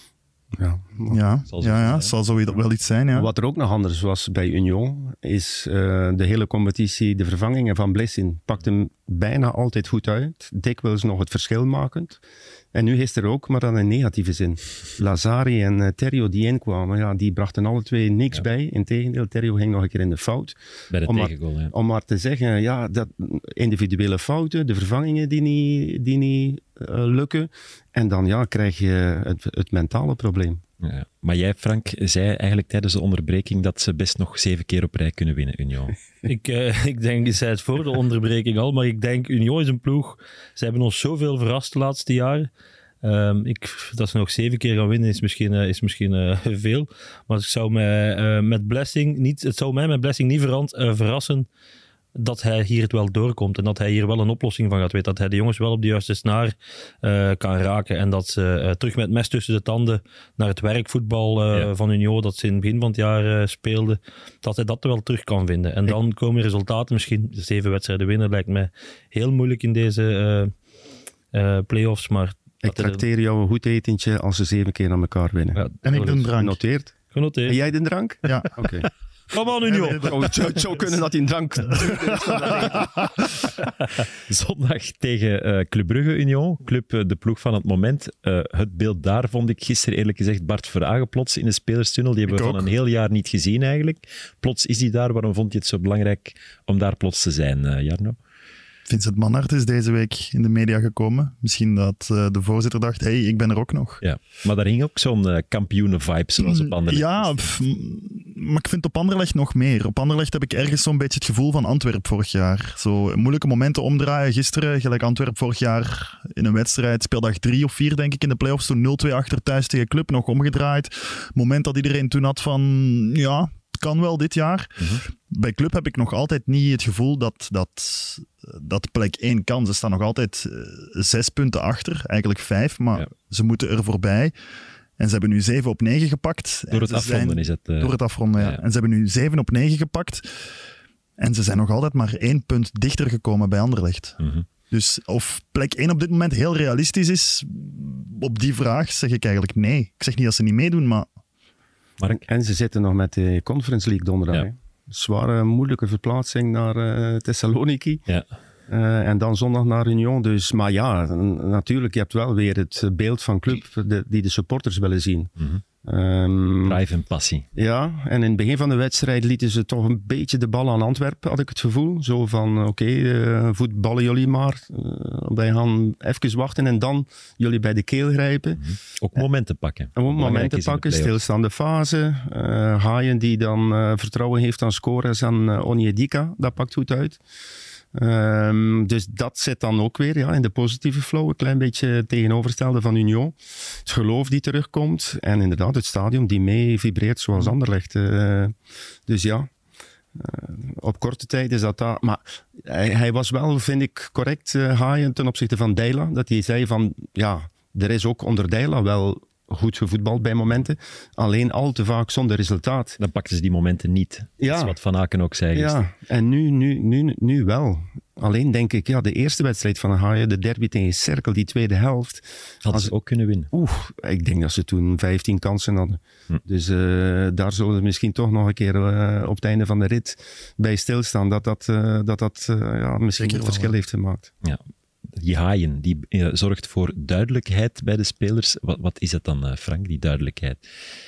Ja, ja, ja, ja, zal zo wel iets zijn. Ja. Wat er ook nog anders was bij Union, is uh, de hele competitie, de vervangingen van Blessin pakte hem bijna altijd goed uit. Dikwijls nog het verschil makend. En nu is er ook, maar dan in negatieve zin. Lazari en uh, Terrio die inkwamen, ja, die brachten alle twee niks ja. bij. Integendeel, Terrio ging nog een keer in de fout. Bij de om tegengoal, maar, ja. Om maar te zeggen, ja, dat individuele fouten, de vervangingen die niet, die niet uh, lukken. En dan ja, krijg je het, het mentale probleem. Ja, maar jij, Frank, zei eigenlijk tijdens de onderbreking dat ze best nog zeven keer op rij kunnen winnen, Union. ik, uh, ik denk, ik zei het voor de onderbreking al, maar ik denk, Union is een ploeg. Ze hebben ons zoveel verrast de laatste jaren. Um, ik, dat ze nog zeven keer gaan winnen is misschien, uh, is misschien uh, veel. Maar ik zou mij, uh, met Blessing niet, het zou mij met Blessing niet verand, uh, verrassen dat hij hier het wel doorkomt en dat hij hier wel een oplossing van gaat weten. Dat hij de jongens wel op de juiste snaar uh, kan raken en dat ze uh, terug met mes tussen de tanden naar het werkvoetbal uh, ja. van Union, dat ze in het begin van het jaar uh, speelden, dat hij dat wel terug kan vinden. En dan komen resultaten, misschien zeven wedstrijden winnen, lijkt mij heel moeilijk in deze uh, uh, play-offs, maar... Ik trakteer jou een goed etentje als ze zeven keer aan elkaar winnen. Ja, en ik de drank. Genoteerd. Genoteerd. En jij de drank? Ja. Oké. Okay. Kom aan, Union. Oh, het zou kunnen dat hij een drank... Zondag tegen uh, Club Brugge Union. Club, uh, de ploeg van het moment. Uh, het beeld daar vond ik gisteren eerlijk gezegd Bart Verhagen plots in de spelerstunnel. Die hebben we van een heel jaar niet gezien eigenlijk. Plots is hij daar. Waarom vond je het zo belangrijk om daar plots te zijn, uh, Jarno? Vincent Manhart is deze week in de media gekomen. Misschien dat uh, de voorzitter dacht, hey, ik ben er ook nog. Ja, maar daar hing ook zo'n uh, kampioenen-vibe zoals op andere. Ja, pff, maar ik vind op Anderlecht nog meer. Op Anderlecht heb ik ergens zo'n beetje het gevoel van Antwerp vorig jaar. Zo moeilijke momenten omdraaien. Gisteren, gelijk Antwerp vorig jaar in een wedstrijd, speeldag drie of vier denk ik in de playoffs, toen nul twee achter thuis tegen Club, nog omgedraaid. Moment dat iedereen toen had van, ja, het kan wel dit jaar. Mm-hmm. Bij Club heb ik nog altijd niet het gevoel dat, dat, dat plek één kan. Ze staan nog altijd uh, zes punten achter, eigenlijk vijf, maar ja. ze moeten er voorbij. En ze hebben nu zeven op negen gepakt. Door het afronden zijn, is het... Uh... Door het afronden, ja. ja. En ze hebben nu zeven op negen gepakt. En ze zijn nog altijd maar één punt dichter gekomen bij Anderlecht. Mm-hmm. Dus of plek één op dit moment heel realistisch is, op die vraag zeg ik eigenlijk nee. Ik zeg niet dat ze niet meedoen, maar... Mark? En ze zitten nog met de Conference League donderdag. Ja. Zware, moeilijke verplaatsing naar uh, Thessaloniki. Ja. Uh, en dan zondag naar Union. Dus, maar ja, n- natuurlijk, je hebt wel weer het beeld van Club de, die de supporters willen zien. Mm-hmm. Um, Drive en passie. Ja, en in het begin van de wedstrijd lieten ze toch een beetje de bal aan Antwerpen, had ik het gevoel. Zo van, oké, okay, uh, voetballen jullie maar. Uh, wij gaan even wachten en dan jullie bij de keel grijpen. Mm-hmm. Ook momenten pakken. En momenten pakken, stilstaande fase. Uh, Haaien die dan uh, vertrouwen heeft aan scores aan uh, Onyedika, dat pakt goed uit. Um, dus dat zit dan ook weer ja, in de positieve flow. Een klein beetje tegenovergestelde van Union. Het geloof die terugkomt. En inderdaad het stadion die mee vibreert zoals Anderlecht. Uh, dus ja, uh, op korte tijd is dat daar. Maar hij, hij was wel, vind ik, correct uh, Haaien ten opzichte van Deila. Dat hij zei van, ja, er is ook onder Deila wel goed gevoetbald bij momenten. Alleen al te vaak zonder resultaat. Dan pakten ze die momenten niet. Ja. Dat is wat Van Aken ook zei. Ja, en nu, nu, nu, nu wel. Alleen denk ik, ja, de eerste wedstrijd van Haaien, de derby tegen Cerkel, die tweede helft. Hadden ze ook kunnen winnen. Oeh, ik denk dat ze toen vijftien kansen hadden. Hm. Dus uh, daar zullen we misschien toch nog een keer uh, op het einde van de rit bij stilstaan. Dat dat, uh, dat, dat uh, ja, misschien het verschil heeft gemaakt. Ja. Die Haaien, die uh, zorgt voor duidelijkheid bij de spelers. Wat, wat is dat dan, uh, Frank, die duidelijkheid?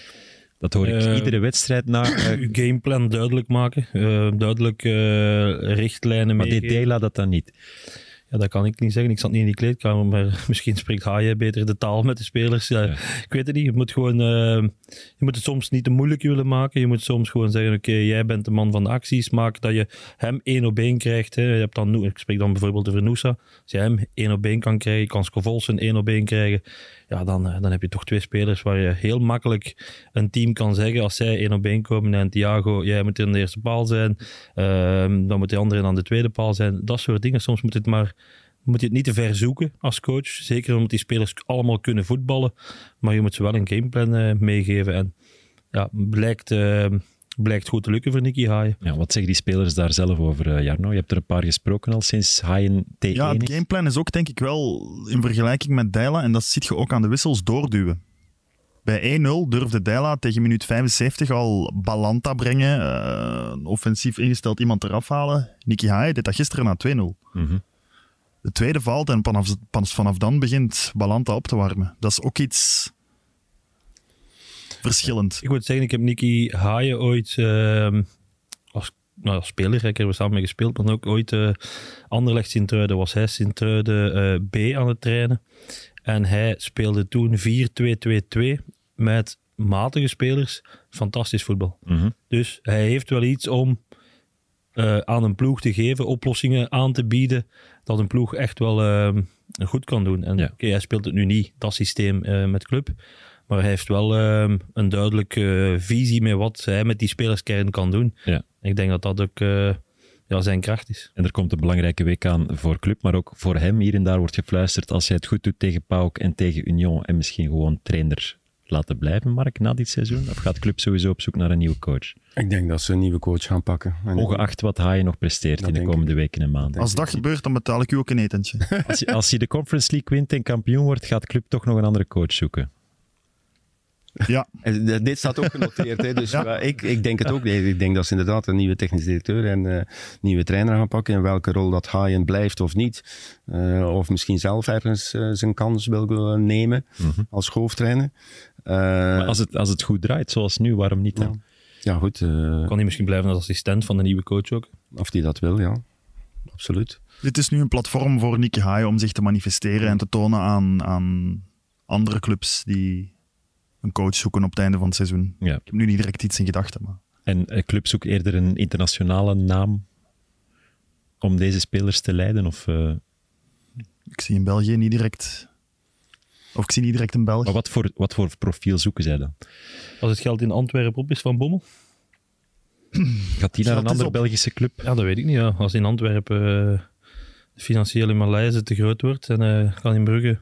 Dat hoor ik uh, iedere wedstrijd na. Uh, uw gameplan duidelijk maken. Uh, duidelijk uh, richtlijnen maar meegeven. Maar deed Deila dat dan niet? Ja, dat kan ik niet zeggen. Ik zat niet in die kleedkamer, maar misschien spreekt Haaien beter de taal met de spelers. Ja, ja. Ik weet het niet. Je moet gewoon... Uh, je moet het soms niet te moeilijk willen maken. Je moet soms gewoon zeggen, oké, okay, jij bent de man van de acties. Maak dat je hem één op één krijgt. Hè. Je hebt dan, ik spreek dan bijvoorbeeld over Noosa. Als je hem één op één kan krijgen, je kan Scovolsen één op één krijgen. Ja, dan, dan heb je toch twee spelers waar je heel makkelijk een team kan zeggen. Als zij één op één komen en Thiago, jij moet in de eerste paal zijn. Uh, dan moet de andere aan de tweede paal zijn. Dat soort dingen. Soms moet het maar... moet je het niet te ver zoeken als coach. Zeker omdat die spelers allemaal kunnen voetballen. Maar je moet ze wel een gameplan uh, meegeven. En ja, blijkt, uh, blijkt goed te lukken voor Nicky Haaien. Ja, wat zeggen die spelers daar zelf over, uh, Jarno? Je hebt er een paar gesproken al sinds Haaien T één Ja, het gameplan is ook denk ik wel in vergelijking met Deila. En dat ziet je ook aan de wissels doorduwen. Bij één nul durfde Deila tegen minuut vijfenzeventig al Balanta brengen. Uh, offensief ingesteld iemand eraf halen. Nicky Haaien deed dat gisteren na twee nul. Mm-hmm. De tweede valt en vanaf, vanaf dan begint Balanta op te warmen. Dat is ook iets verschillend. Ik moet zeggen, ik heb Nicky Haaien ooit uh, als, nou, als speler, ik heb er samen mee gespeeld, maar ook ooit uh, Anderlecht Sint-Truiden was hij Sint-Truiden uh, B aan het trainen. En hij speelde toen vier twee twee twee met matige spelers. Fantastisch voetbal. Mm-hmm. Dus hij heeft wel iets om uh, aan een ploeg te geven, oplossingen aan te bieden, dat een ploeg echt wel uh, goed kan doen. En ja. Okay, hij speelt het nu niet, dat systeem uh, met club. Maar hij heeft wel uh, een duidelijke uh, visie met wat hij met die spelerskern kan doen. Ja. Ik denk dat dat ook uh, ja, zijn kracht is. En er komt een belangrijke week aan voor club, maar ook voor hem. Hier en daar wordt gefluisterd, als hij het goed doet tegen PAOK en tegen Union en misschien gewoon trainer laten blijven, Mark, na dit seizoen? Of gaat club sowieso op zoek naar een nieuwe coach? Ik denk dat ze een nieuwe coach gaan pakken. Ongeacht wat Haaien nog presteert in de komende weken en maanden. Als dat gebeurt, dan betaal ik u ook een etentje. Als je, als je de Conference League wint en kampioen wordt, gaat club toch nog een andere coach zoeken. Ja. En dit staat ook genoteerd. Hè? Dus ja. ik, ik denk het ook. Ik denk dat ze inderdaad een nieuwe technisch directeur en uh, nieuwe trainer gaan pakken. In welke rol dat Haaien blijft of niet. Uh, of misschien zelf ergens uh, zijn kans wil nemen mm-hmm. als hoofdtrainer. Uh, maar als het, als het goed draait, zoals nu, waarom niet dan? Ja, ja goed. Uh, kan hij misschien blijven als assistent van de nieuwe coach ook? Of die dat wil, ja. Absoluut. Dit is nu een platform voor Nicky Haaien om zich te manifesteren en te tonen aan, aan andere clubs die een coach zoeken op het einde van het seizoen. Ja. Ik heb nu niet direct iets in gedachten, maar... En een club zoekt eerder een internationale naam om deze spelers te leiden? Of, uh... Ik zie in België niet direct... Of ik zie niet direct een Belg. Maar wat voor, wat voor profiel zoeken zij dan? Als het geld in Antwerpen op is van Bommel? Gaat die naar een andere Belgische club? Ja, dat weet ik niet. Ja. Als in Antwerpen uh, de financiële malaise te groot wordt en uh, kan in Brugge...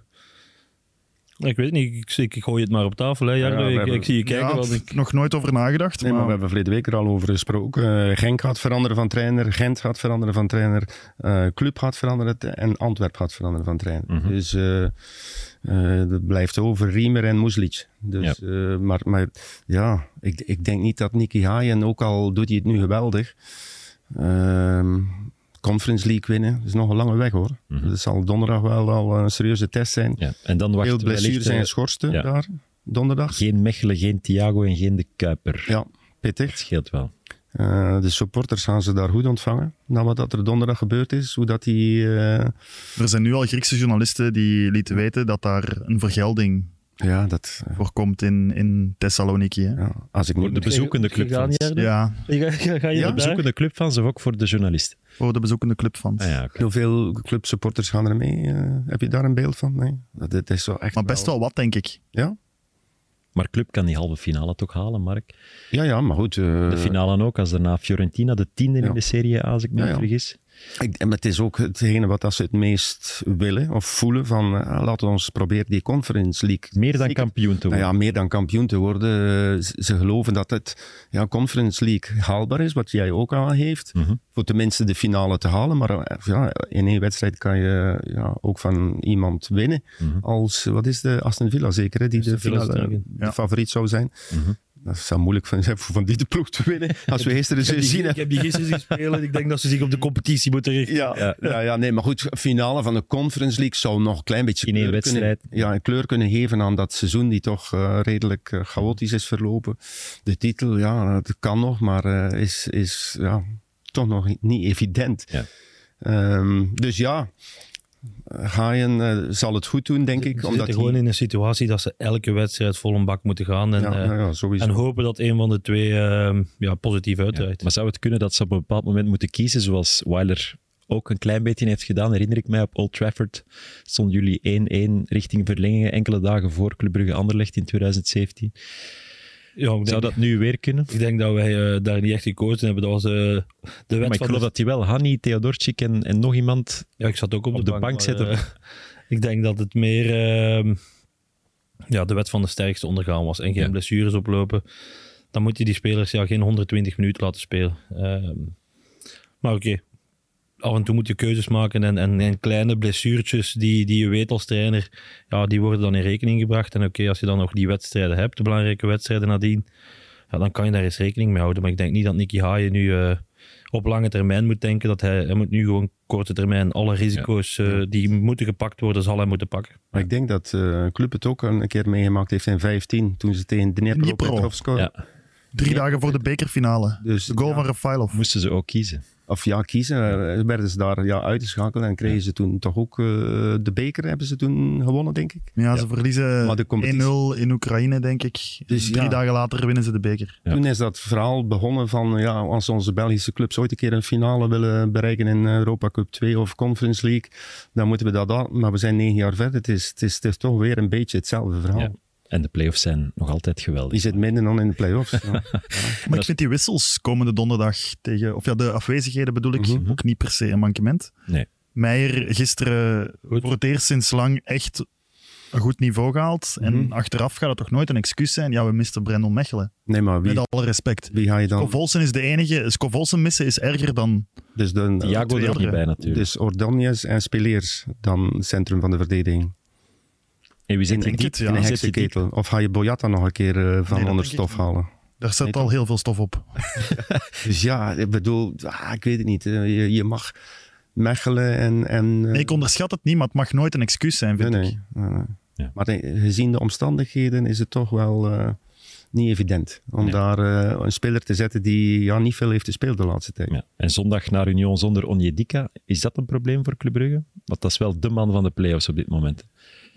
Ik weet niet, ik, ik, ik gooi het maar op tafel. Hè, Jarno. Ja, ik, hebben... ik zie je kijken. Ja, wat ik... nog nooit over nagedacht. Nee, maar... maar we hebben verleden week er al over gesproken. Uh, Genk gaat veranderen van trainer, Gent gaat veranderen van trainer, uh, Club gaat veranderen en Antwerp gaat veranderen van trainer. Mm-hmm. Dus uh, uh, dat blijft over Riemer en Moeslic. Dus, ja. Uh, maar, maar ja, ik, ik denk niet dat Nicky Haaien, ook al doet hij het nu geweldig... Uh, Conference League winnen, dat is nog een lange weg hoor. Mm-hmm. Dat zal donderdag wel al een serieuze test zijn. Ja. En dan wachten Veel blessures zijn geschorst ja. daar, donderdag. Geen Mechelen, geen Thiago en geen De Kuiper. Ja, pittig. Dat scheelt wel. Uh, de supporters gaan ze daar goed ontvangen, na wat dat er donderdag gebeurd is. Hoe dat die, uh... Er zijn nu al Griekse journalisten die lieten weten dat daar een vergelding ja, dat, uh... voorkomt in, in Thessaloniki. Hè? Ja, als ik voor de bezoekende clubfans. Ja. Ga, ga, ga je ja, bezoekende clubfans of ook voor de journalisten? Voor de bezoekende clubfans. Ah, ja, okay. Hoeveel clubsupporters gaan er mee? Uh, heb je daar een beeld van? Nee. Dat, dat is zo echt maar best wel... wel wat, denk ik. Ja? Maar club kan die halve finale toch halen, Mark? Ja, ja, maar goed. Uh... De finale ook, als daarna Fiorentina de tiende ja. in de Serie A, als ik me niet ja, ja. vergis. Ik, en het is ook hetgene wat ze het meest willen of voelen van uh, laten we ons proberen die Conference League... Meer dan kampioen te worden. Nou ja, meer dan kampioen te worden. Uh, ze, ze geloven dat het ja, Conference League haalbaar is, wat jij ook al heeft. Mm-hmm. Voor tenminste de finale te halen. Maar uh, ja, in één wedstrijd kan je ja, ook van iemand winnen. Mm-hmm. Als, wat is de Aston Villa zeker, hè, die de, finale, de ja. favoriet zou zijn. Mm-hmm. Dat zou moeilijk zijn voor van die de ploeg te winnen. Als we gisteren ze zien. Ik heb die gisteren zien spelen. Ik denk dat ze zich op de competitie moeten richten. Ja, ja. ja, ja nee, maar goed. Finale van de Conference League zou nog een klein beetje in één wedstrijd. Kunnen, ja, een kleur kunnen geven aan dat seizoen die toch uh, redelijk uh, chaotisch is verlopen. De titel, ja, dat kan nog, maar uh, is, is ja, toch nog niet evident. Ja. Um, dus ja. Haaien uh, zal het goed doen, denk ik. Ze omdat zitten gewoon hij... in een situatie dat ze elke wedstrijd vol een bak moeten gaan. En, ja, ja, ja, en hopen dat een van de twee uh, ja, positief uitdraait. Ja, maar zou het kunnen dat ze op een bepaald moment moeten kiezen, zoals Weiler ook een klein beetje heeft gedaan? Herinner ik mij, op Old Trafford stonden jullie één-één richting verlengingen enkele dagen voor Club Brugge Anderlecht in twintig zeventien. Ja, denk, zou dat nu weer kunnen? Ik denk dat wij uh, daar niet echt gekozen hebben. Dat was uh, de wet maar ik van geloof de... dat hij wel Hani, Theodorczyk en, en nog iemand ja, ik zat ook op, op de, de bank, bank maar, zetten. Uh, ik denk dat het meer uh, ja, de wet van de sterkste ondergaan was en geen ja. blessures oplopen. Dan moet je die spelers ja, geen honderdtwintig minuten laten spelen. Uh, maar oké. Okay. Af en toe moet je keuzes maken en, en, en kleine blessuurtjes die, die je weet als trainer, ja, die worden dan in rekening gebracht. En oké, okay, als je dan nog die wedstrijden hebt, de belangrijke wedstrijden nadien, ja, dan kan je daar eens rekening mee houden. Maar ik denk niet dat Nicky Haaien nu uh, op lange termijn moet denken. Dat hij, hij moet nu gewoon korte termijn alle risico's uh, die moeten gepakt worden, zal hij moeten pakken. Maar ik denk dat uh, Club het ook een keer meegemaakt heeft in vijftien, toen ze tegen Dnipro ja. Drie dagen voor de bekerfinale. Dus, de goal ja. van Rafailov. Moesten ze ook kiezen. Of ja, kiezen. Werden ze daar ja, uitgeschakeld en kregen ze toen toch ook uh, de beker hebben ze toen gewonnen, denk ik. Ja, ze ja. verliezen één nul in Oekraïne, denk ik. Dus Drie ja. dagen later winnen ze de beker. Ja. Toen is dat verhaal begonnen van, ja, als onze Belgische clubs ooit een keer een finale willen bereiken in Europa Cup twee of Conference League, dan moeten we dat aan. Maar we zijn negen jaar verder. Het is, het is, het is toch weer een beetje hetzelfde verhaal. Ja. En de play-offs zijn nog altijd geweldig. Die zit minder dan in de play-offs. Ja. Ja. Maar ik vind die wissels komende donderdag tegen... Of ja, de afwezigheden bedoel ik mm-hmm. ook niet per se een mankement. Nee. Meijer gisteren goed. Voor het eerst sinds lang echt een goed niveau gehaald. Mm-hmm. En achteraf gaat het toch nooit een excuus zijn? Ja, we misten Brendel Mechelen. Nee, maar wie... Met alle respect. Wie ga je dan... Scovolsen is de enige. Scovolsen missen is erger dan... Dus de, Thiago er niet bij natuurlijk. Dus Ordóñez en Speleers dan het centrum van de verdediging. En wie zit in, in, diep, ja. in een heksenketel? Of ga je Boyata nog een keer uh, van nee, onder stof halen? Daar zit nee, al heel veel stof op. Dus ja, ik bedoel, ah, ik weet het niet. Je, je mag Mechelen en... en uh... nee, ik onderschat het niet, maar het mag nooit een excuus zijn, vind nee, ik. Nee, nee. Ja. Maar gezien de omstandigheden is het toch wel uh, niet evident. Om nee. daar uh, een speler te zetten die ja, niet veel heeft gespeeld de laatste tijd. Ja. En zondag naar Union zonder Onyedika, is dat een probleem voor Club Brugge? Want dat is wel de man van de play-offs op dit moment.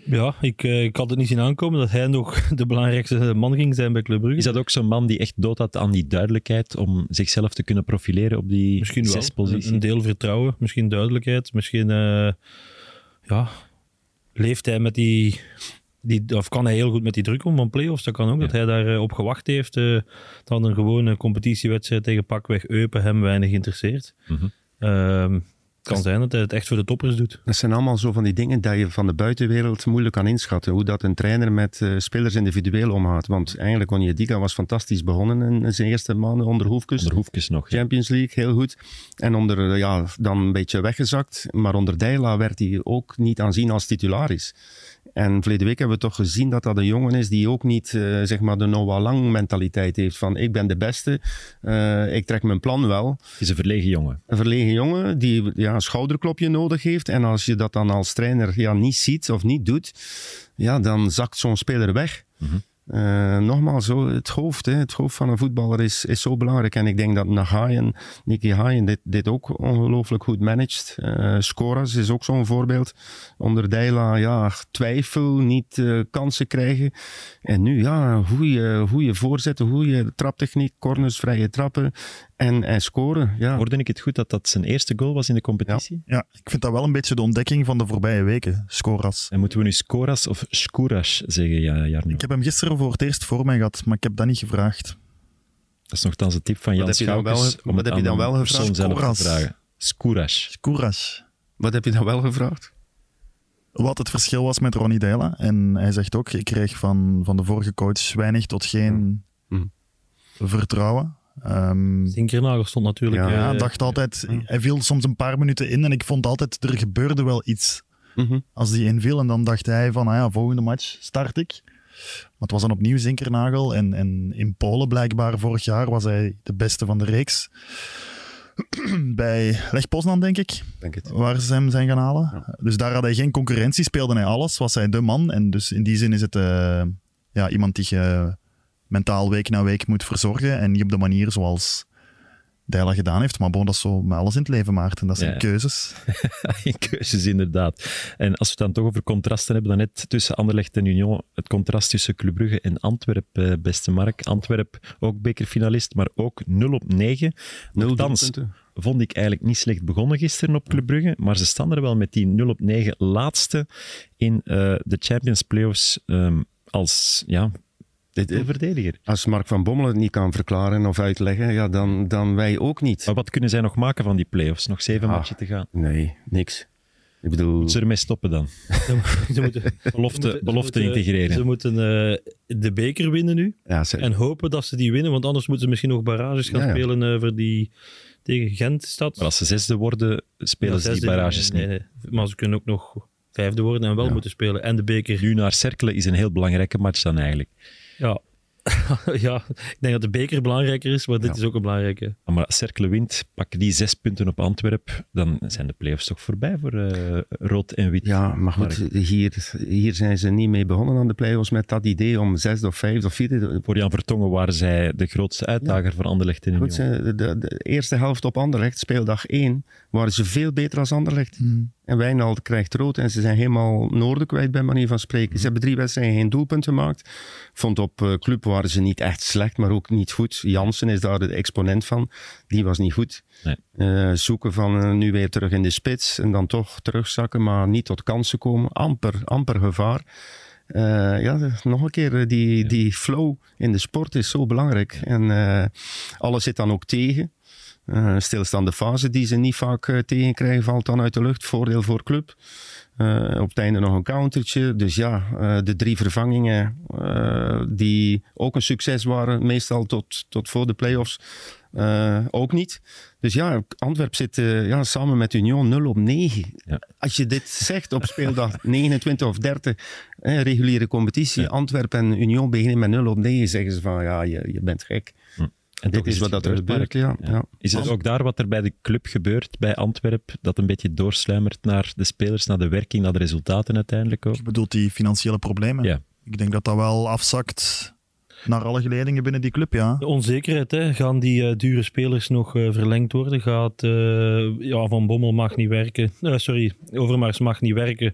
Ja, ik, uh, ik had het niet zien aankomen dat hij nog de belangrijkste man ging zijn bij Club Brugge. Is dat ook zo'n man die echt dood had aan die duidelijkheid om zichzelf te kunnen profileren op die misschien zes positie? Een, een deel vertrouwen, misschien duidelijkheid, misschien uh, ja, leeft hij met die, die... Of kan hij heel goed met die druk om van play-offs, dat kan ook, ja. Dat hij daarop uh, op gewacht heeft. Uh, dat een gewone competitiewedstrijd tegen pakweg Eupen hem weinig interesseert. Mm-hmm. Uh, Het kan zijn dat hij het echt voor de toppers doet. Dat zijn allemaal zo van die dingen dat je van de buitenwereld moeilijk kan inschatten. Hoe dat een trainer met uh, spelers individueel omgaat. Want eigenlijk Onyedika was fantastisch begonnen in zijn eerste maanden onder Hoefkes. Onder Hoefkes nog. Champions ja. League, heel goed. En onder, ja, dan een beetje weggezakt. Maar onder Deila werd hij ook niet aanzien als titularis. En verleden week hebben we toch gezien dat dat een jongen is die ook niet uh, zeg maar de Noah Lang mentaliteit heeft van ik ben de beste, uh, ik trek mijn plan wel. Het is een verlegen jongen. Een verlegen jongen die ja, een schouderklopje nodig heeft en als je dat dan als trainer ja, niet ziet of niet doet, ja, dan zakt zo'n speler weg. Mm-hmm. Uh, nogmaals, zo, het hoofd, hè, het hoofd van een voetballer is, is zo belangrijk. En ik denk dat Nagayen, Nicky Hayen dit, dit ook ongelooflijk goed managt. Uh, Skoras is ook zo'n voorbeeld. Onder Deila, ja, twijfel, niet uh, kansen krijgen. En nu, ja, goede, goede voorzetten, goede traptechniek, corners, vrije trappen en, en scoren. Ja. Hoorde ik het goed dat dat zijn eerste goal was in de competitie? Ja. ja, ik vind dat wel een beetje de ontdekking van de voorbije weken, Skoras. En moeten we nu Skoras of Skouras zeggen, ja, Jarno? Ik heb hem gisteren voor het eerst voor mij gehad, maar ik heb dat niet gevraagd. Dat is nogthans het tip van Jan Schoukes om wat heb je dan wel gevraagd? Zelf te vragen. Skouras. Skouras. Wat heb je dan wel gevraagd? Wat het verschil was met Ronny Deila. En hij zegt ook, ik kreeg van, van de vorige coach weinig tot geen mm. vertrouwen. Um, Zinkernagel stond natuurlijk... Ja, uh, uh, dacht altijd... Uh, hij viel soms een paar minuten in en ik vond altijd, er gebeurde wel iets. Mm-hmm. Als die inviel en dan dacht hij van, ah ja, volgende match start ik. Maar het was dan opnieuw Zinkernagel. En, en in Polen blijkbaar vorig jaar was hij de beste van de reeks. Bij Lech Poznan, denk ik. Denk het. Waar ze hem zijn gaan halen. Ja. Dus daar had hij geen concurrentie, speelde hij alles. Was hij de man. En dus in die zin is het uh, ja, iemand die je mentaal week na week moet verzorgen. En niet op de manier zoals Deila gedaan heeft. Maar bon, dat is zo met alles in het leven, Maarten. Dat zijn ja. keuzes. keuzes, inderdaad. En als we het dan toch over contrasten hebben, dan net tussen Anderlecht en Union, het contrast tussen Club Brugge en Antwerpen, beste Mark. Antwerpen, ook bekerfinalist, maar ook nul op negen. Nochtans vond ik eigenlijk niet slecht begonnen gisteren op Club Brugge, maar ze staan er wel met die nul op negen laatste in uh, de Champions Playoffs um, als... ja. Dit is verdediger. Als Mark van Bommel het niet kan verklaren of uitleggen, ja, dan, dan wij ook niet. Maar wat kunnen zij nog maken van die play-offs? Nog zeven ah, matchen te gaan. Nee, niks. Ik bedoel... Moeten ze ermee stoppen dan? ze moeten, belofte ze belofte moeten, integreren. Ze moeten uh, de beker winnen nu. Ja, en hopen dat ze die winnen, want anders moeten ze misschien nog barrages gaan ja, ja. spelen uh, voor die... tegen Gent-stad. Maar als ze zesde worden, spelen ja, ze die barrages nee, nee, niet. Nee, maar ze kunnen ook nog vijfde worden en wel ja. moeten spelen. En de beker... Nu naar Cercle is een heel belangrijke match dan eigenlijk. Ja. ja, ik denk dat de beker belangrijker is, maar dit ja. is ook een belangrijke. Maar als Cercle wint, pakken die zes punten op Antwerpen, dan zijn de play-offs toch voorbij voor uh, rood en wit. Ja, maar goed, hier, hier zijn ze niet mee begonnen aan de play-offs met dat idee om zesde of vijfde of vierde... Voor Jan Vertongen waren zij de grootste uitdager ja. voor Anderlecht in Union. Goed, de, de, de eerste helft op Anderlecht, speeldag één, waren ze veel beter als Anderlecht. Hmm. En Wijnald krijgt rood en ze zijn helemaal noorden kwijt bij manier van spreken. Ze hebben drie wedstrijden geen doelpunt gemaakt. Vond op uh, club waren ze niet echt slecht, maar ook niet goed. Jansen is daar de exponent van. Die was niet goed. Nee. Uh, zoeken van uh, nu weer terug in de spits en dan toch terugzakken, maar niet tot kansen komen. Amper, amper gevaar. Uh, ja, nog een keer, die, ja. die flow in de sport is zo belangrijk. Ja. En uh, alles zit dan ook tegen. Uh, stilstaande fase die ze niet vaak uh, tegenkrijgen, valt dan uit de lucht. Voordeel voor club. Uh, op het einde nog een countertje. Dus ja, uh, de drie vervangingen uh, die ook een succes waren, meestal tot, tot voor de play-offs, uh, ook niet. Dus ja, Antwerpen zit uh, ja, samen met Union nul op negen. Ja. Als je dit zegt op speeldag negenentwintig of dertig, eh, reguliere competitie, ja. Antwerpen en Union beginnen met nul op negen, zeggen ze van ja, je, je bent gek. Hm. En dit is wat dat er gebeurt, ja. ja. ja. Is het ook daar wat er bij de club gebeurt, bij Antwerpen, dat een beetje doorsluimert naar de spelers, naar de werking, naar de resultaten uiteindelijk ook? Je bedoelt die financiële problemen? Ja. Ik denk dat dat wel afzakt naar alle geledingen binnen die club, ja. De onzekerheid, hè. Gaan die uh, dure spelers nog uh, verlengd worden? Gaat uh, ja, Van Bommel mag niet werken. Uh, sorry, Overmars mag niet werken.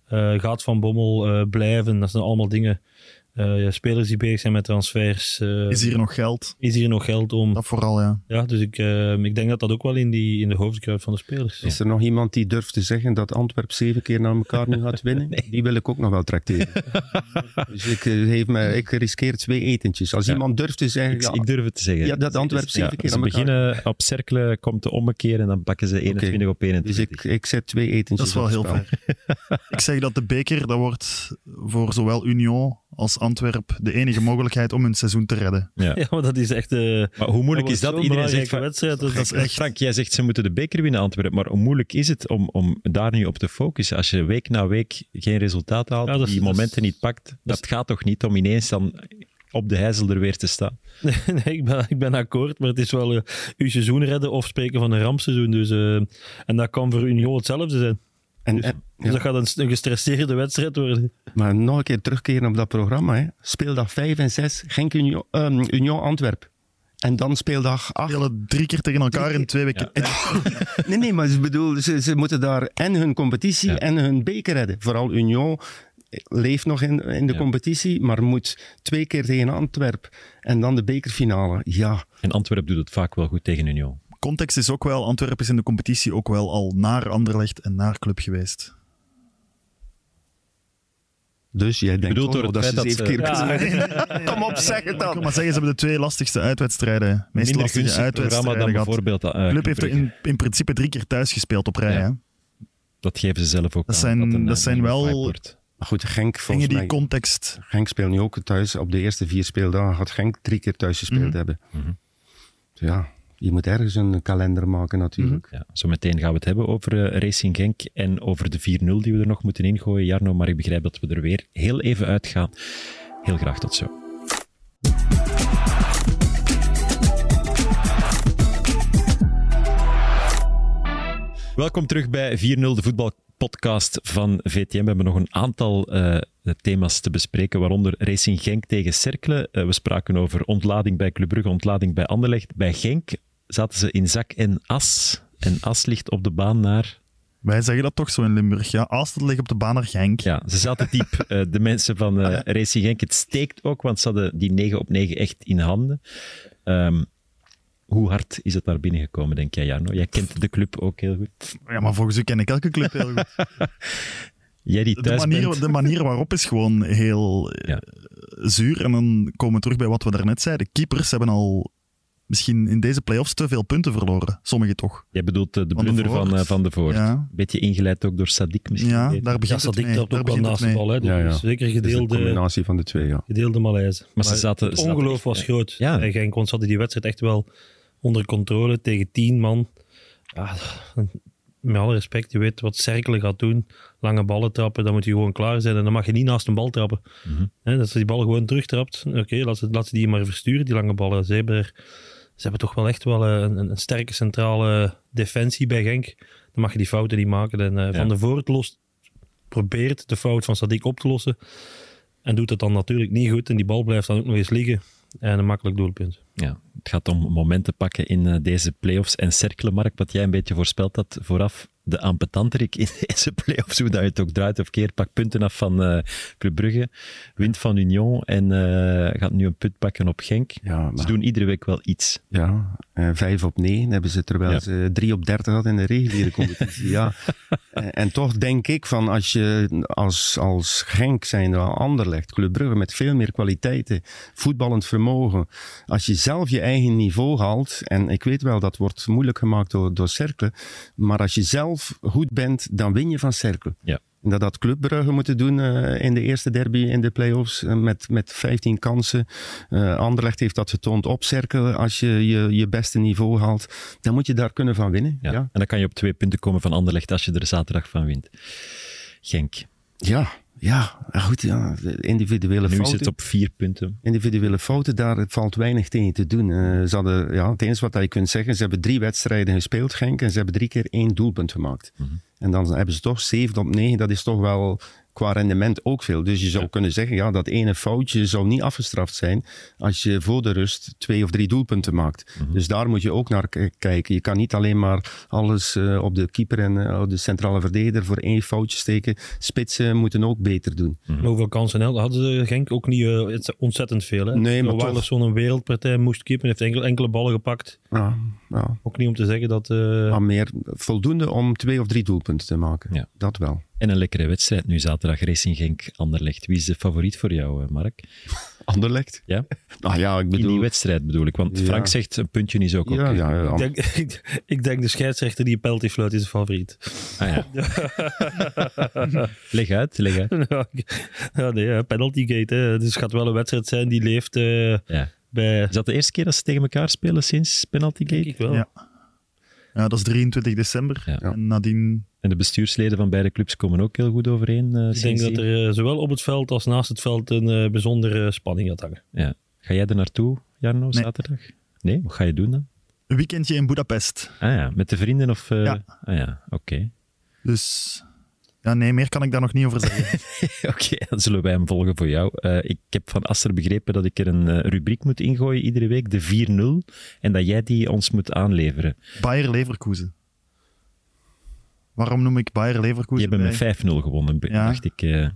Uh, gaat Van Bommel uh, blijven? Dat zijn allemaal dingen. Uh, ja, spelers die bezig zijn met transfers. Uh, is hier nog geld? Is hier nog geld om... Dat vooral, ja. Ja, dus ik, uh, ik denk dat dat ook wel in, die, in de hoofd kruipt van de spelers. Is er nog iemand die durft te zeggen dat Antwerp zeven keer naar elkaar nu gaat winnen? Nee. Die wil ik ook nog wel trakteren. Dus ik, uh, heeft me, ik riskeer twee etentjes. Als ja. iemand durft te zeggen... Ik, ja, ik durf het te zeggen. Ja, dat Antwerp zeven ja, keer naar elkaar... Ze beginnen op cirkelen, komt de ommekeer en dan pakken ze eenentwintig okay. op eenentwintig. Dus ik, ik zet twee etentjes. Dat is wel heel ver. Ik zeg dat de beker, dat wordt voor zowel Union als Antwerp de enige mogelijkheid om hun seizoen te redden. Ja, ja maar dat is echt... Uh, maar hoe moeilijk is dat? Iedereen zegt van... wedstrijd. Dat is echt... Frank, jij zegt ze moeten de beker winnen, Antwerpen. Maar hoe moeilijk is het om, om daar nu op te focussen? Als je week na week geen resultaat haalt, ja, die is, momenten is, niet pakt, dat, dat is, gaat toch niet om ineens dan op de hijzel er weer te staan? Nee, nee ik, ben, ik ben akkoord, maar het is wel uh, uw seizoen redden of spreken van een rampseizoen. Dus, uh, en dat kan voor Union hetzelfde zijn. En, dus, en, dus ja. dat gaat een, een gestresseerde wedstrijd worden. Maar nog een keer terugkeren op dat programma. Hè. Speeldag vijf en zes, Genk Union, um, Union Antwerp. En dan speeldag acht. Spelen drie keer tegen elkaar in twee weken. Ja. nee, nee, maar ik bedoel, ze, ze moeten daar en hun competitie ja. en hun beker redden. Vooral Union leeft nog in, in de ja. competitie, maar moet twee keer tegen Antwerp. En dan de bekerfinale. Ja. En Antwerp doet het vaak wel goed tegen Union. Context is ook wel, Antwerpen is in de competitie ook wel al naar Anderlecht en naar Club geweest. Dus jij denkt bedoelt oh, dat ze zeven ze... keer... Ja. Kom op, zeg het dan. Ik kan maar zeggen, ze hebben de twee lastigste uitwedstrijden. Meest Minder lastige uitwedstrijden dan gehad. bijvoorbeeld uh, Club, Club heeft er in, in principe drie keer thuis gespeeld op rij. Ja. Hè? Dat geven ze zelf ook dat aan. Zijn, dat, een, dat zijn wel... Maar goed, Genk volgens dingen die mij... context... Genk speelt nu ook thuis. Op de eerste vier speeldagen had Genk drie keer thuis gespeeld mm-hmm. hebben. Mm-hmm. Ja... Je moet ergens een kalender maken natuurlijk. Ja, zo meteen gaan we het hebben over uh, Racing Genk en over de vier nul die we er nog moeten ingooien, Jarno. Maar ik begrijp dat we er weer heel even uitgaan. Heel graag tot zo. Welkom terug bij vier nul, de voetbalpodcast van V T M. We hebben nog een aantal uh, thema's te bespreken, waaronder Racing Genk tegen Cercle. Uh, we spraken over ontlading bij Club Brugge, ontlading bij Anderlecht. Bij Genk zaten ze in zak en as. En as ligt op de baan naar... Wij zeggen dat toch zo in Limburg, ja. As, dat ligt op de baan naar Genk. Ja, ze zaten diep. Uh, de mensen van uh, Racing Genk, het steekt ook, want ze hadden die negen op negen echt in handen. Um, Hoe hard is het naar binnen gekomen, denk jij, Jarno? Jij kent de club ook heel goed. Ja, maar volgens u ken ik elke club heel goed. Jij die thuis de, manier, bent... de manier waarop is gewoon heel ja. zuur. En dan komen we terug bij wat we daarnet zeiden. Keepers hebben al misschien in deze play-offs te veel punten verloren. Sommigen toch. Jij bedoelt uh, de blunder van, uh, van de Voort. Ja. Beetje ingeleid ook door Sadik misschien. Ja, weten. daar begint ja, het mee. Sadik daar ook wel naast de bal. Hè. Ja, ja. Zeker gedeelde... Dus de combinatie van de twee, ja. Gedeelde malaise. Maar, maar ze zaten, het ongeloof echt, was groot. Ja. Bij Genk, want ze hadden die wedstrijd echt wel onder controle tegen tien man. Ja, met alle respect, je weet wat Cercle gaat doen. Lange ballen trappen, dan moet je gewoon klaar zijn. En dan mag je niet naast een bal trappen. Mm-hmm. He, dat ze die bal gewoon terugtrapt. Oké, okay, laat, ze, laat ze die maar versturen, die lange ballen. Ze hebben, er, ze hebben toch wel echt wel een, een sterke centrale defensie bij Genk. Dan mag je die fouten niet maken. En uh, ja. Van de Voort lost, probeert de fout van Sadik op te lossen. En doet het dan natuurlijk niet goed. En die bal blijft dan ook nog eens liggen. En een makkelijk doelpunt. Ja, het gaat om momenten pakken in uh, deze play-offs. En Cercle, Mark, wat jij een beetje voorspeld had vooraf, de ampetanterik in deze play-offs, hoe dat je het ook draait of keert, pak punten af van uh, Club Brugge, wint van Union en uh, gaat nu een punt pakken op Genk. Ja, maar... Ze doen iedere week wel iets. Ja, uh, vijf op negen hebben ze, terwijl ja. ze drie op dertig hadden in de reguliere competitie. ja. uh, en toch denk ik van, als je als, als Genk zijnde Anderlecht, Club Brugge met veel meer kwaliteiten, voetballend vermogen, als je zelf je eigen niveau haalt, en ik weet wel, dat wordt moeilijk gemaakt door, door Cercle, maar als je zelf goed bent, dan win je van Cercle. Ja. En dat had Club Brugge moeten doen uh, in de eerste derby in de play-offs uh, met, met vijftien kansen. Uh, Anderlecht heeft dat getoond op Cercle. Als je, je je beste niveau haalt, dan moet je daar kunnen van winnen. Ja. Ja. En dan kan je op twee punten komen van Anderlecht als je er zaterdag van wint. Genk. Ja, ja, goed. Ja. Individuele nu fouten. is het op vier punten. Individuele fouten, daar valt weinig tegen te doen. Uh, ze hadden, ja, het enige wat je kunt zeggen, ze hebben drie wedstrijden gespeeld, Genk, en ze hebben drie keer één doelpunt gemaakt. Mm-hmm. En dan hebben ze toch zeven op negen, dat is toch wel qua rendement ook veel. Dus je zou Ja. kunnen zeggen, ja, dat ene foutje zou niet afgestraft zijn als je voor de rust twee of drie doelpunten maakt. Mhm. Dus daar moet je ook naar k- kijken. Je kan niet alleen maar alles uh, op de keeper en uh, op de centrale verdediger voor één foutje steken. Spitsen moeten ook beter doen. Maar hoeveel kansen hadden ze Genk ook niet uh, het- ontzettend veel. Hè? Nee, maar Terwijl toch. zo'n wereldpartij moest keepen, heeft enkele, enkele ballen gepakt. Ja, ja. Ook niet om te zeggen dat... Uh... Maar meer voldoende om twee of drie doelpunten te maken. Ja. Dat wel. En een lekkere wedstrijd nu zaterdag, Racing Genk Anderlecht. Wie is de favoriet voor jou, uh, Mark? Anderlecht? Ja? Nou ja, ik In die bedoel... wedstrijd bedoel ik, want Ja. Frank zegt een puntje is ook Ja, oké. ja, ja. Ik, denk, ik, ik denk de scheidsrechter die een penalty fluit is de favoriet. Ah, ja. Leg uit, leg uit. ja, ja, nee, hè, penaltygate. Hè. Dus het gaat wel een wedstrijd zijn die leeft uh, Ja. bij... Is dat de eerste keer dat ze tegen elkaar spelen sinds Penaltygate? Denk ik wel. Ja. Ja, dat is drieëntwintig december. Ja. En nadien... En de bestuursleden van beide clubs komen ook heel goed overeen. Uh, Ik denk dat er uh, zowel op het veld als naast het veld een uh, bijzondere spanning gaat hangen. Ja. Ga jij er naartoe, Jarno, Nee. zaterdag? Nee? Wat ga je doen dan? Een weekendje in Budapest. Ah ja, met de vrienden of... Uh... Ja. Ah ja, oké. Okay. Dus... Ja, nee, meer kan ik daar nog niet over zeggen. Oké, okay, dan zullen wij hem volgen voor jou. Uh, ik heb van Aster begrepen dat ik er een uh, rubriek moet ingooien iedere week, de vier nul, en dat jij die ons moet aanleveren. Bayer Leverkusen. Waarom noem ik Bayer Leverkusen? Die hebben bij? met vijf nul gewonnen, Ja. dacht ik. Uh...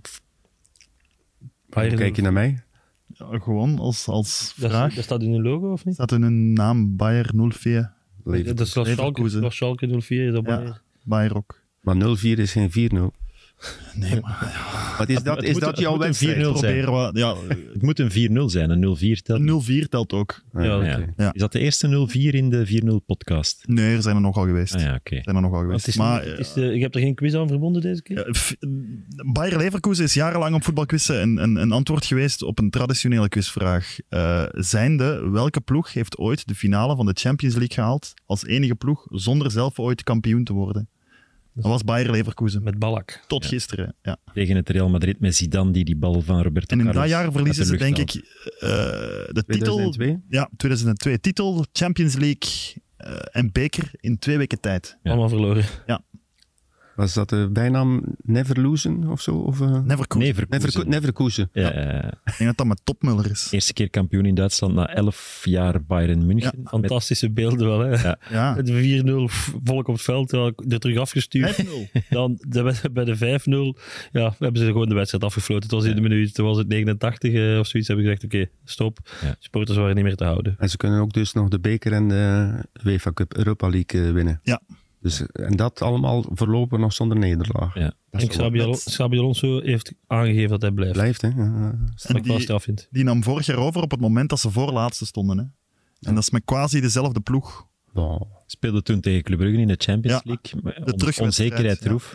Hoe kijk je naar mij? Ja, gewoon als, als Dat, vraag. dat staat in hun logo, of niet? Staat in hun naam Bayer nul vier. Leverkusen. Dat is zoals Schalke, Leverkusen. zoals Schalke nul vier. Is dat Ja. Bayern. Bayer ook. Maar nul vier is geen vier nul. Nee, maar Wat is dat, het is moet- dat het jouw moet een wedstrijd? vier nul zijn. proberen wat... Ja, Het moet een vier nul zijn, een nul vier telt. nul vier telt ook. Ah, Ja, oké. Ja. Ja. Is dat de eerste nul vier in de vier nul podcast? Nee, er zijn er nogal geweest. Ah ja, oké. Er zijn er nogal Want geweest. het is maar niet- het is, uh, ik heb er geen quiz aan verbonden deze keer. eh, f- Bayer Leverkusen is jarenlang op voetbalquizzen een, een, een antwoord geweest op een traditionele quizvraag. Uh, zijnde, welke ploeg heeft ooit de finale van de Champions League gehaald als enige ploeg zonder zelf ooit kampioen te worden? Dat was Bayer Leverkusen. Met Ballack. Tot Ja. gisteren, ja. Tegen het Real Madrid met Zidane die die bal van Roberto En in Carlos dat jaar verliezen ze uit de denk lucht ik uh, de titel... tweeduizend twee? Ja, tweeduizend twee. Titel, Champions League uh, en beker in twee weken tijd. Ja. Allemaal verloren. Was dat de bijnaam Never Losen of zo? Of, uh, Neverkusen. Neverkusen. Never, Neverkusen. Ja, ja. Ik denk dat dat met Topmuller is. Eerste keer kampioen in Duitsland na elf jaar Bayern München. Met- Fantastische beelden wel. Hè? Ja. Ja. Het vier nul, volk op het veld, ja, er terug afgestuurd. vijf nul. Dan de, bij de vijf nul ja, hebben ze gewoon de wedstrijd afgefloten. Het was in de minuut, toen was het negenentachtig eh, of zoiets. Hebben gezegd, oké, stop. Ja. Supporters waren niet meer te houden. En ze kunnen ook dus nog de beker en de UEFA Cup Europa League uh, winnen. Ja. Dus, en dat allemaal voorlopig nog zonder nederlaag. Ja. Dat En is wel Xabi, Alon- net- Xabi Alonso heeft aangegeven dat hij blijft. blijft, hè. Ja, Wat ik wel die- straf vind. Die nam vorig jaar over op het moment dat ze voorlaatste stonden. Hè. En dat is met quasi dezelfde ploeg. wow. Speelde toen tegen Club Brugge in de Champions Ja, League. De terugwedstrijd, onzekerheid ja. troef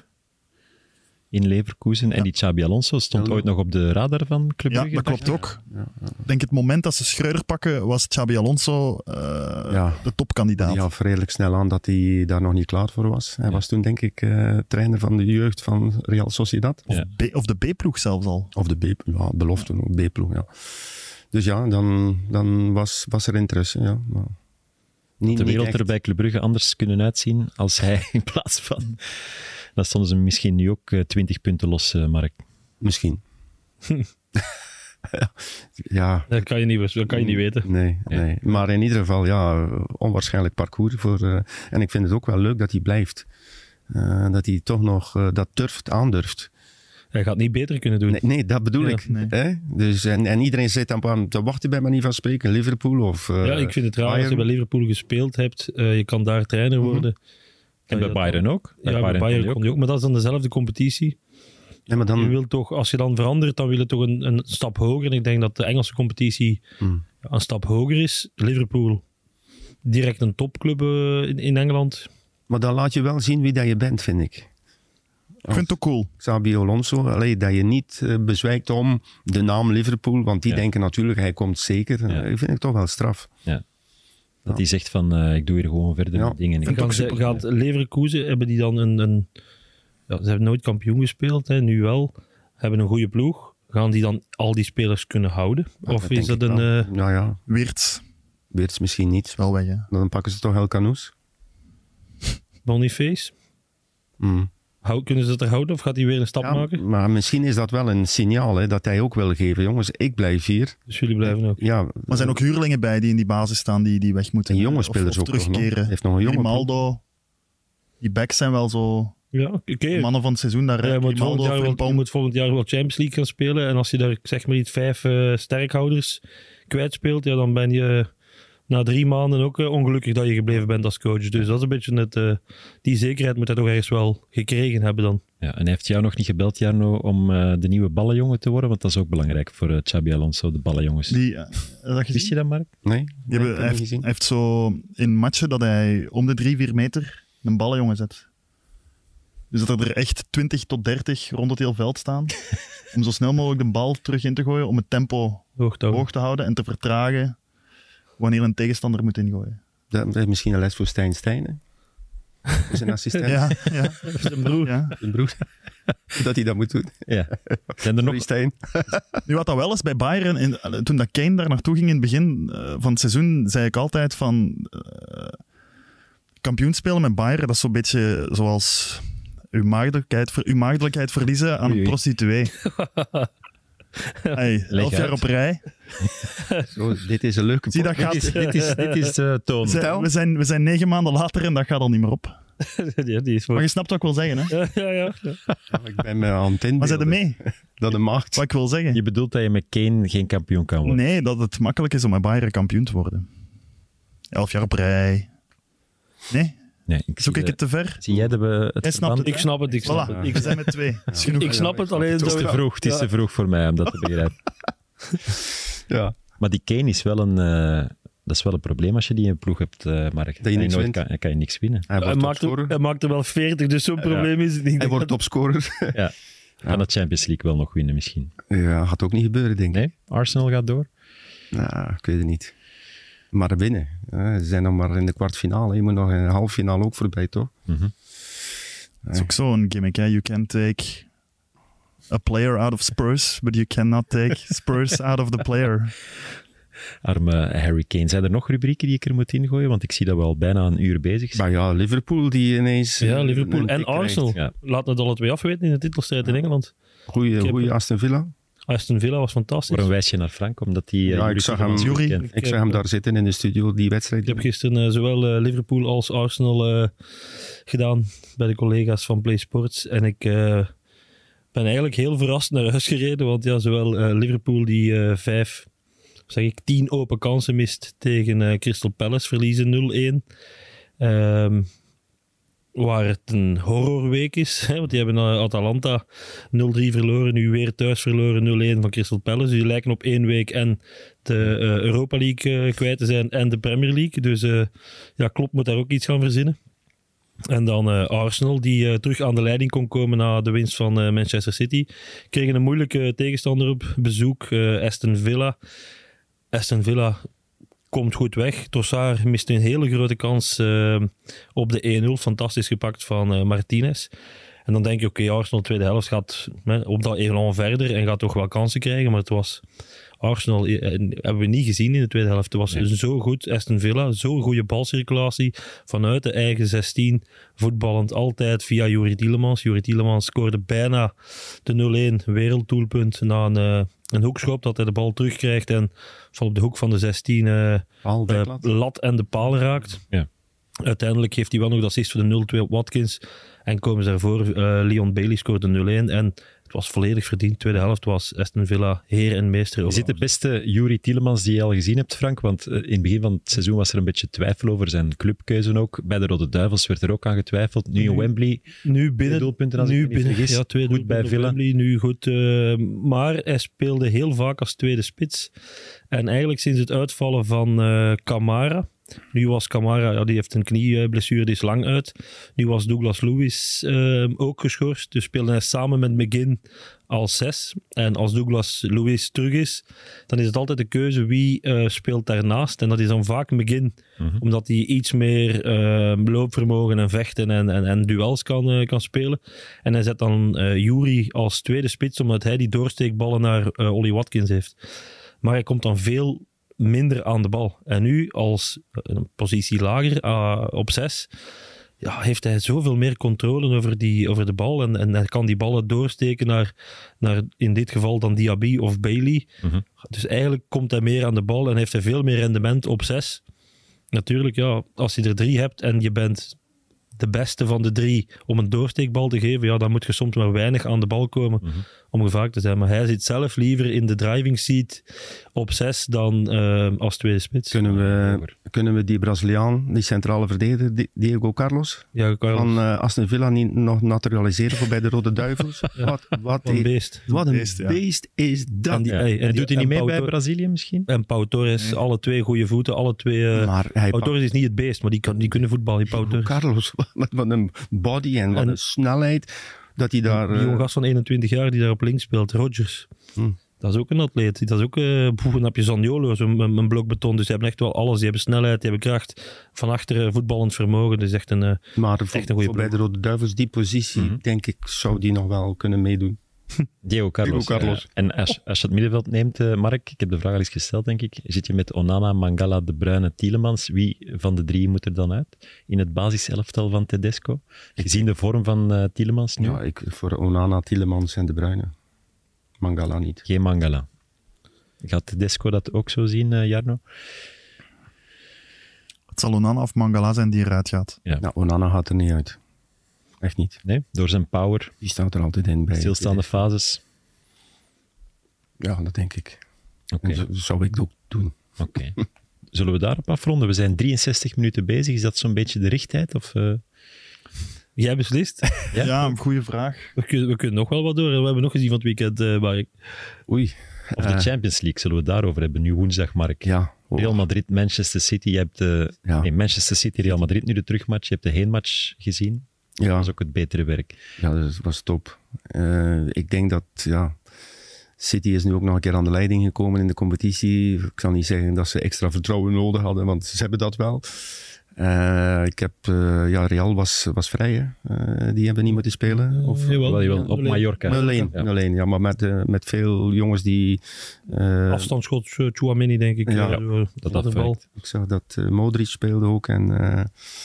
in Leverkusen. En Ja. die Xabi Alonso stond Ja. ooit nog op de radar van Club Ja, Brugge. dat dacht klopt ik. ook. Ja, ja. Ik denk het moment dat ze Schreuder pakken, was Xabi Alonso uh, Ja. de topkandidaat. Die gaf redelijk snel aan dat hij daar nog niet klaar voor was. Hij Ja. was toen denk ik uh, trainer van de jeugd van Real Sociedad. Of, Ja. B, of de B-ploeg zelfs al. Of de B, ja, belofte, B-ploeg, ja. Dus ja, dan, dan was, was er interesse, ja. Maar niet, De niet wereld echt. er bij Club Brugge anders kunnen uitzien als hij in plaats van... Dan stonden ze misschien nu ook uh, twintig punten los, uh, Mark. Misschien. ja. Dat kan je niet, dat kan je niet weten. Nee, Ja. nee. Maar in ieder geval, ja, onwaarschijnlijk parcours. Voor, uh, en ik vind het ook wel leuk dat hij blijft. Uh, dat hij toch nog uh, dat durft, aandurft. Hij gaat niet beter kunnen doen. Nee, nee dat bedoel Ja, ik. nee. Hè? Dus, en, en iedereen zit aan aan te wachten bij manier van spreken. Liverpool of uh, ja, ik vind het raar als je Bayern. bij Liverpool gespeeld hebt. Uh, je kan daar trainer Mhm. worden. En bij Bayern ook. Ja, bij Bayern kon je ook. Maar dat is dan dezelfde competitie. Nee, maar dan, Je wil toch, als je dan verandert, dan wil je toch een, een stap hoger. En ik denk dat de Engelse competitie Hmm. ja, een stap hoger is. Liverpool, direct een topclub uh, in, in Engeland. maar dan laat je wel zien wie dat je bent, vind ik. Ik vind het ook cool. Xabi Alonso, allee, dat je niet uh, bezwijkt om de naam Liverpool, want die Ja. denken natuurlijk, hij komt zeker. Ja. Uh, ik vind het toch wel straf. Dat hij zegt van, uh, ik doe hier gewoon verder Ja. met dingen. Ik Vind Gaan ook ze, super. gaat Leverkusen, hebben die dan een... een ja, ze hebben nooit kampioen gespeeld, hè, nu wel. Hebben een goede ploeg. Gaan die dan al die spelers kunnen houden? Ja, Of is denk dat ik een... wel. uh, Nou ja, Weerts Weerts misschien niet. is wel weg, hè. Dan pakken ze toch El Canoes. Boniface? Mm. Hou, kunnen ze dat er houden of gaat hij weer een stap Ja, maken? maar misschien is dat wel een signaal hè, dat hij ook wil geven. Jongens, ik blijf hier. Dus jullie blijven ook. Ja, Maar er zijn ook huurlingen bij die in die basis staan die, die weg moeten. en jonge Of- spelers of, ook nog. terugkeren. Hij heeft nog een jonge ploeg. Grimaldo. Die backs zijn wel zo Ja, oké. Okay. mannen van het seizoen. Daar, Ja, je, moet volgend jaar wel, Frimpong. je moet volgend jaar wel Champions League gaan spelen. En als je daar zeg maar niet vijf uh, sterkhouders kwijtspeelt, ja, dan ben je na drie maanden ook uh, ongelukkig dat je gebleven bent als coach. Dus dat is een beetje het... Uh, die zekerheid moet hij toch ergens wel gekregen hebben dan. Ja, en hij heeft jou nog niet gebeld, Jarno, om uh, de nieuwe ballenjongen te worden? Want dat is ook belangrijk voor uh, Xabi Alonso, de ballenjongens. Die, uh, dat Wist je dat, Mark? Nee, Die nee, hebben, ik heb hij, niet heeft, gezien. hij heeft zo in matchen dat hij om de drie, vier meter een ballenjongen zet. Dus dat er echt twintig tot dertig rond het hele veld staan. Om zo snel mogelijk de bal terug in te gooien. Om het tempo Hoog te houden. hoog te houden en te vertragen wanneer een tegenstander moet ingooien. Dat is misschien een les voor Stijn Stijn. Zijn assistent, Ja, ja, Zijn broer. ja. zijn broer. Dat hij dat moet doen. Ja. Zijn er Sorry nog... Stijn. Nu wat dat wel is bij Bayern, in, toen dat Kane daar naartoe ging in het begin uh, van het seizoen, zei ik altijd van uh, kampioen spelen met Bayern, dat is zo'n beetje zoals uw maagdelijkheid, ver, uw maagdelijkheid verliezen aan Oei, een oei. prostituee. Hey, Leg elf jaar uit. op rij. Zo, dit is een leuke Zie, dat podcast. gaat, Dit is, dit is, dit is uh, toon. we, zijn, we, zijn, we zijn negen maanden later en dat gaat al niet meer op. Ja, die is voor... Maar je snapt wat ik wil zeggen, hè? Ja, ja, ja. Ja, ik ben me aan het Maar inbeelden zijn er mee? dat een maagd... Wat ik wil zeggen? Je bedoelt dat je met Kane geen kampioen kan worden? Nee, dat het makkelijk is om met Bayern kampioen te worden. Elf jaar op rij. Nee? Nee, ik Zoek zie ik de- het te ver? Zie jij de, be- het Jij snapt verband? het, Ik snap het, ik snap Voilà, het. we Ik, zijn met twee. Dat is genoeg. ik snap het, alleen... Het is zo- te vroeg, het is Ja. te vroeg voor mij om dat te begrijpen. Ja. Maar die Kane is wel een... eh, dat is wel een probleem als je die in je ploeg hebt, uh, Mark. Dat je niks nooit wint. kan, dan kan je niks winnen. Hij Hij wordt maakt, er, topscorer. hij maakt er wel veertig, dus zo'n probleem is het niet. Hij wordt topscorer. Ja. Kan de Champions League wel nog winnen misschien. Ja, gaat ook niet gebeuren, denk ik. Nee? Arsenal gaat door? Nou, ik weet het niet. Maar winnen. Ja, ze zijn nog maar in de kwartfinale. Je moet nog in de halffinale ook voorbij, toch? Mhm. Dat is ook zo'n gimmick, hè? You can take a player out of Spurs, but you cannot take Spurs out of the player. Arme Harry Kane. Zijn er nog rubrieken die ik er moet ingooien? Want ik zie dat we al bijna een uur bezig zijn. Maar ja, Liverpool die ineens... Ja, eh, Liverpool een en tik Arsenal. Ja. Laat het alle twee afweten in de titelstrijd in Engeland. krijgt. Goeie, Ik heb- goeie Aston Villa. Aston Villa was fantastisch. Waarom wijs je naar Frank? Omdat die... Ja, ik zag hem- Jury. Ik heb- zag hem daar zitten in de studio, die wedstrijd. Ik heb gisteren uh, zowel uh, Liverpool als Arsenal uh, gedaan bij de collega's van Play Sports. En ik uh, ben eigenlijk heel verrast naar huis gereden. Want ja, zowel uh, Liverpool die uh, vijf, zeg ik, tien open kansen mist tegen uh, Crystal Palace, verliezen nul-een. Um, waar het een horrorweek is. Hè, want die hebben uh, Atalanta nul-drie verloren, nu weer thuis verloren nul-een van Crystal Palace. Dus die lijken op één week en de uh, Europa League uh, kwijt te zijn en de Premier League. Dus uh, ja, Klopp moet daar ook iets gaan verzinnen. En dan uh, Arsenal, die uh, terug aan de leiding kon komen na de winst van uh, Manchester City. Kregen een moeilijke tegenstander op bezoek, uh, Aston Villa. Aston Villa komt goed weg. Trossard mist een hele grote kans uh, op de één-nul. Fantastisch gepakt van uh, Martinez. En dan denk je, oké, okay, Arsenal tweede helft gaat hè, op dat elan verder en gaat toch wel kansen krijgen. Maar het was... Arsenal eh, hebben we niet gezien in de tweede helft. Het was Nee. zo goed. Aston Villa, zo'n goede balcirculatie. Vanuit de eigen zestien. Voetballend altijd via Juri Tielemans. Juri Tielemans scoorde bijna de nul-een werelddoelpunt na een, uh, een hoekschop dat hij de bal terugkrijgt en van op de hoek van de zestien uh, Paal, uh, deklat. lat en de paal raakt. Ja. Uiteindelijk geeft hij wel nog de assist voor de nul-twee op Watkins. En komen ze ervoor. Uh, Leon Bailey scoorde nul-een. En het was volledig verdiend. Tweede helft was Aston Villa heer en meester. Is dit de beste Juri Tielemans die je al gezien hebt, Frank? Want uh, in het begin van het seizoen was er een beetje twijfel over zijn clubkeuze ook. Bij de Rode Duivels werd er ook aan getwijfeld. Nu in Nu- Wembley, Nu binnen, doelpunten als nu ik me niet binnen, vergis. ja, twee Goed bij doelpunten op Villa. Wembley, nu goed. Uh, maar hij speelde heel vaak als tweede spits. En eigenlijk sinds het uitvallen van uh, Camara. Nu was Camara, ja, die heeft een knieblessure, die is lang uit. Nu was Douglas Lewis uh, ook geschorst. Dus speelde hij samen met McGinn als zes. En als Douglas Lewis terug is, dan is het altijd de keuze wie uh, speelt daarnaast. En dat is dan vaak McGinn. Mhm. Omdat hij iets meer uh, loopvermogen en vechten en, en, en duels kan, uh, kan spelen. En hij zet dan uh, Jury als tweede spits, omdat hij die doorsteekballen naar uh, Ollie Watkins heeft. Maar hij komt dan veel minder aan de bal. En nu als een positie lager, uh, op zes, ja, heeft hij zoveel meer controle over, die, over de bal. En, en hij kan die ballen doorsteken naar, naar in dit geval dan Diaby of Bailey. Mm-hmm. Dus eigenlijk komt hij meer aan de bal en heeft hij veel meer rendement op zes. Natuurlijk, ja, als je er drie hebt en je bent de beste van de drie om een doorsteekbal te geven, ja, dan moet je soms maar weinig aan de bal komen Mm-hmm. om gevaarlijk te zijn. Maar hij zit zelf liever in de driving seat op zes dan uh, als tweede spits. Kunnen we, kunnen we die Braziliaan, die centrale verdediger, Diego Carlos, ja, Carlos. van uh, Aston Villa niet nog naturaliseren voor bij de Rode Duivels? Ja. Wat, wat, Wat een beest. wat een beest, ja. beest is dat. En die- Ja. hey, en en die- doet hij niet en mee Pau bij Tor- Brazilië misschien? En Pau Torres, Nee. alle twee goede voeten, alle twee... Uh, maar hij Pau Torres is niet het beest, maar die, kan, die kunnen voetballen, die Pau Diego Torres. Carlos, wat, wat een body en wat En- een snelheid. Dat hij daar... Die jonge uh, gast van eenentwintig jaar die daar op links speelt, Rodgers. Hm. Dat is ook een atleet. Dat is ook, uh, poeh, dan heb je Zaniolo, zo'n een, een blok beton. Dus die hebben echt wel alles. Die hebben snelheid, die hebben kracht. Van achter uh, voetballend vermogen. Dus echt een... Uh, maar voor, echt een goede voor bij de Rode Duivels, die positie, Mhm. denk ik, zou die nog wel kunnen meedoen. Diego Carlos. Diego Carlos. Uh, en als, als je het middenveld neemt, uh, Mark, ik heb de vraag al eens gesteld, denk ik. Zit je met Onana, Mangala, De Bruyne, Tielemans? Wie van de drie moet er dan uit? In het basiselftal van Tedesco? Gezien de vorm van uh, Tielemans nu? Ja, ik, voor Onana, Tielemans en De Bruyne. Mangala niet. Geen Mangala. Gaat Tedesco dat ook zo zien, uh, Jarno? Het zal Onana of Mangala zijn die eruit gaat. Ja. Nou, Onana gaat er niet uit. Echt niet. Nee? Door zijn power, Die staat er altijd in bij. stilstaande fases? Ja, dat denk ik. Oké. En zo zou ik het ook doen. Oké. Zullen we daarop afronden? We zijn drieënzestig minuten bezig. Is dat zo'n beetje de richttijd? Of, uh... jij beslist. Ja? Ja, een goede vraag. we, kunnen, we kunnen nog wel wat door. We hebben nog gezien van het weekend, uh, Mark. Oei. Of de Eh, Champions League, zullen we het daarover hebben? Nu woensdag, Mark. Ja. Oh, Real Madrid, Manchester City. Je hebt de, Ja. nee, Manchester City, Real Madrid, nu de terugmatch. Je hebt de heenmatch gezien. Dat ja, was ook het betere werk. ja, dat was top. Eh, ik denk dat, ja... City is nu ook nog een keer aan de leiding gekomen in de competitie. Ik zal niet zeggen dat ze extra vertrouwen nodig hadden, want ze hebben dat wel. Uh, ik heb, uh, ja, Real was, was vrij, hè. Uh, die hebben niet moeten spelen. Of, Uh, jawel. Wel, jawel, op Alleen. Mallorca. nul één, Ja. nul één, ja, maar met, uh, met veel jongens die... Uh, Afstandsschot, uh, Chouameni, denk ik. Ja, uh, zo, dat van de bal. afwerkt. ik zag dat uh, Modric speelde ook. En uh,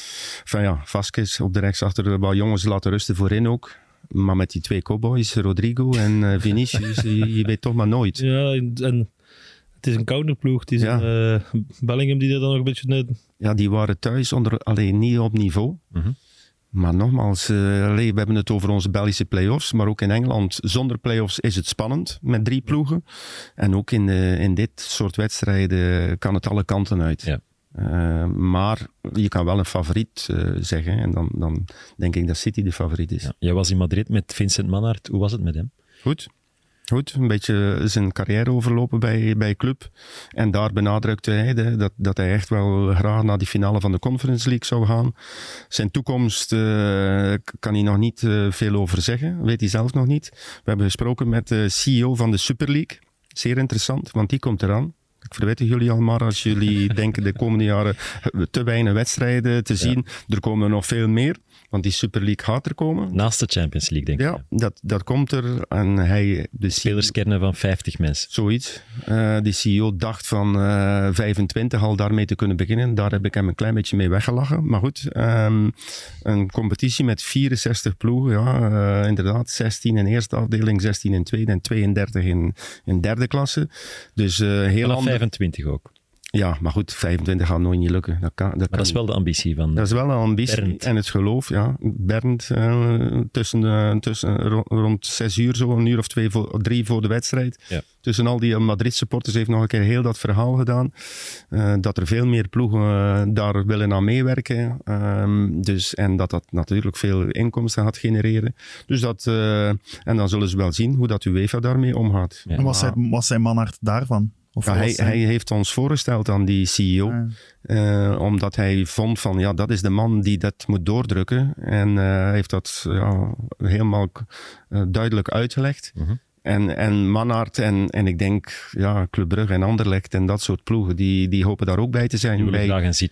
van ja, Vasquez op de rechtsachter, wat jongens laten rusten voorin ook. Maar met die twee cowboys, Rodrigo en uh, Vinicius, je, je weet toch maar nooit. Ja, en, en het is een counterploeg. Het is Ja. een uh, Bellingham die er dan nog een beetje... net- Ja, die waren thuis onder, alleen niet op niveau. Mhm. Maar nogmaals, uh, allee, we hebben het over onze Belgische play-offs. Maar ook in Engeland, zonder play-offs is het spannend met drie ploegen. En ook in, de, in dit soort wedstrijden kan het alle kanten uit. Ja. Uh, maar je kan wel een favoriet uh, zeggen. En dan, dan denk ik dat City de favoriet is. Ja. Jij was in Madrid met Vincent Mannaert. Hoe was het met hem? Goed. Goed, een beetje zijn carrière overlopen bij, bij club. En daar benadrukte hij de, dat, dat hij echt wel graag naar die finale van de Conference League zou gaan. Zijn toekomst uh, kan hij nog niet uh, veel over zeggen. Weet hij zelf nog niet. We hebben gesproken met de C E O van de Super League. Zeer interessant, want die komt eraan. Ik verwittig jullie al maar als jullie denken de komende jaren te weinig wedstrijden te zien. Ja. Er komen er nog veel meer, want die Super League gaat er komen. Naast de Champions League, denk ik. Ja, dat, dat komt er. En hij, de spelerskernen van vijftig mensen. Zoiets. Uh, de C E O dacht van uh, vijfentwintig al daarmee te kunnen beginnen. Daar heb ik hem een klein beetje mee weggelachen. Maar goed, um, een competitie met vierenzestig ploegen. Ja, uh, inderdaad, zestien in eerste afdeling, zestien in tweede en tweeëndertig in, in derde klasse. Dus uh, heel Vanaf ander... vijfentwintig ook. Ja, maar goed, vijfentwintig gaat nooit niet lukken. Dat, kan, dat, maar kan dat is wel de ambitie van Dat is wel een ambitie Bernd. En het geloof, ja. Bernd, uh, tussen, uh, tussen rond, rond zes uur zo, een uur of twee, voor, drie voor de wedstrijd. Ja. Tussen al die Madrid supporters heeft nog een keer heel dat verhaal gedaan. Uh, dat er veel meer ploegen uh, daar willen aan meewerken. Um, dus, en dat dat natuurlijk veel inkomsten gaat genereren. Dus dat, uh, en dan zullen ze wel zien hoe dat UEFA daarmee omgaat. Ja. En was, hij, was zijn Mannaert daarvan? Of Ja, was hij, zijn... hij heeft ons voorgesteld aan die C E O. Ja. Uh, omdat hij vond van, ja, dat is de man die dat moet doordrukken. En uh, hij heeft dat ja, helemaal uh, duidelijk uitgelegd. Mm-hmm. En, en Mannaert en, en ik denk, ja, Club Brugge en Anderlecht en dat soort ploegen, die, die hopen daar ook bij te zijn. Die willen Bij, graag een zitje.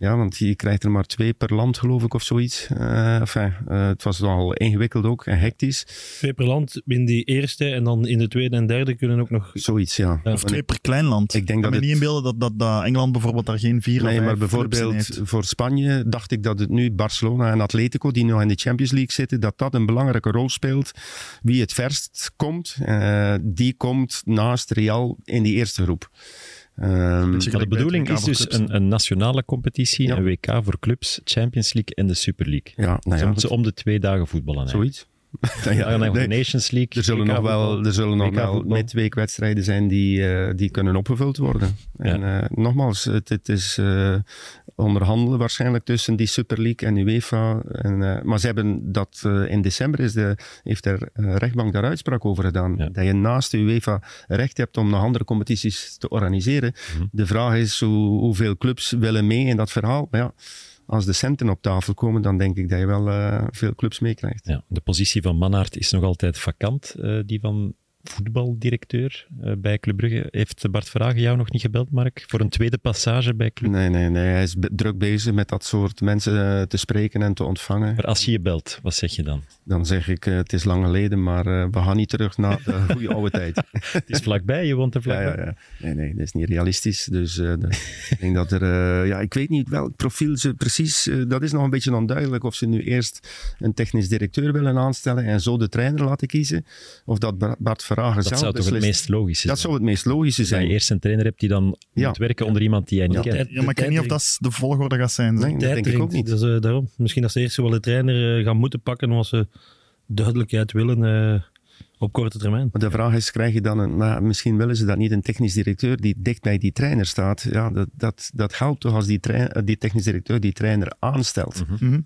Ja, want je krijgt er maar twee per land, geloof ik, of zoiets. Uh, enfin, uh, het was al ingewikkeld ook en hectisch. Twee per land in die eerste en dan in de tweede en derde kunnen ook nog... Zoiets, ja. ja. Of twee per klein land. Ik denk kan dat me het... niet inbeelden dat, dat, dat Engeland bijvoorbeeld daar geen vier nee, of maar vijf bijvoorbeeld voor Spanje dacht ik dat het nu Barcelona en Atletico, die nu in de Champions League zitten, dat dat een belangrijke rol speelt. Wie het verst komt, uh, die komt naast Real in die eerste groep. Um, maar de bedoeling is dus clubs, een, een nationale competitie, ja. een W K voor clubs, Champions League en de Super League. Ja, nou ja, moeten ze om de twee dagen voetballen. Zoiets. Ja, ja, nee, nee. Nations League. Er zullen nog wel, er zullen nog wel midweekwedstrijden zijn die, uh, die kunnen opgevuld worden. Ja. En uh, nogmaals, het, het is uh, onderhandelen waarschijnlijk tussen die Super League en UEFA. En, uh, maar ze hebben dat uh, in december is de, heeft de uh, rechtbank daar uitspraak over gedaan. Ja. Dat je naast de UEFA recht hebt om nog andere competities te organiseren. Mm-hmm. De vraag is hoe, hoeveel clubs willen mee in dat verhaal. Maar ja, als de centen op tafel komen, dan denk ik dat je wel uh, veel clubs meekrijgt. Ja, de positie van Mannaert is nog altijd vakant, uh, die van voetbaldirecteur uh, bij Club Brugge. Heeft Bart Verhagen jou nog niet gebeld, Mark, voor een tweede passage bij Club? Nee, nee, nee. Hij is be- druk bezig met dat soort mensen uh, te spreken en te ontvangen. Maar als je je belt, wat zeg je dan? Dan zeg ik, uh, het is lang geleden, maar uh, we gaan niet terug naar de goede oude tijd. Het is vlakbij, je woont er vlakbij. Ja, ja, ja. Nee, nee, dat is niet realistisch. Dus uh, de, ik denk dat er... Uh, ja, ik weet niet welk profiel ze precies... Uh, dat is nog een beetje onduidelijk of ze nu eerst een technisch directeur willen aanstellen en zo de trainer laten kiezen. Of dat Bart Verhagen dat zelf zou toch beslist. het meest logische Dat zijn? zou het meest logische zijn. Dat je eerst een trainer hebt die dan ja. moet werken onder iemand die jij niet ja. kent. Ja, maar ik weet niet of dat de volgorde gaat zijn. Nee, dat denk ik ook niet. Dus, uh, daarom. Misschien dat ze eerst wel de trainer uh, gaan moeten pakken als ze duidelijkheid willen uh, op korte termijn. Maar de vraag is, krijg je dan een... Maar misschien willen ze dat niet, een technisch directeur die dicht bij die trainer staat. Ja, dat, dat, dat helpt toch als die, tra- die technisch directeur die trainer aanstelt. Mm-hmm.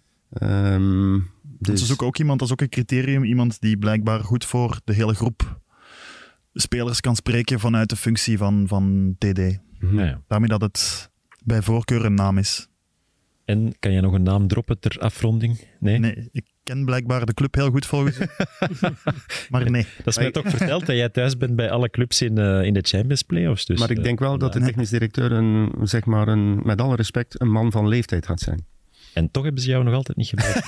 Um, dus... Ze zoeken ook iemand, dat is ook een criterium, iemand die blijkbaar goed voor de hele groep spelers kan spreken vanuit de functie van, van T D. Mm-hmm. Ja, ja. Daarmee dat het bij voorkeur een naam is. En kan je nog een naam droppen ter afronding? Nee? Nee, ik ken blijkbaar de club heel goed volgens mij. Maar nee. Dat is mij toch verteld dat jij thuis bent bij alle clubs in, uh, in de Champions Playoffs. Dus, maar ik denk wel uh, dat de technisch directeur, een, zeg maar een, met alle respect, een man van leeftijd gaat zijn. En toch hebben ze jou nog altijd niet gebeld.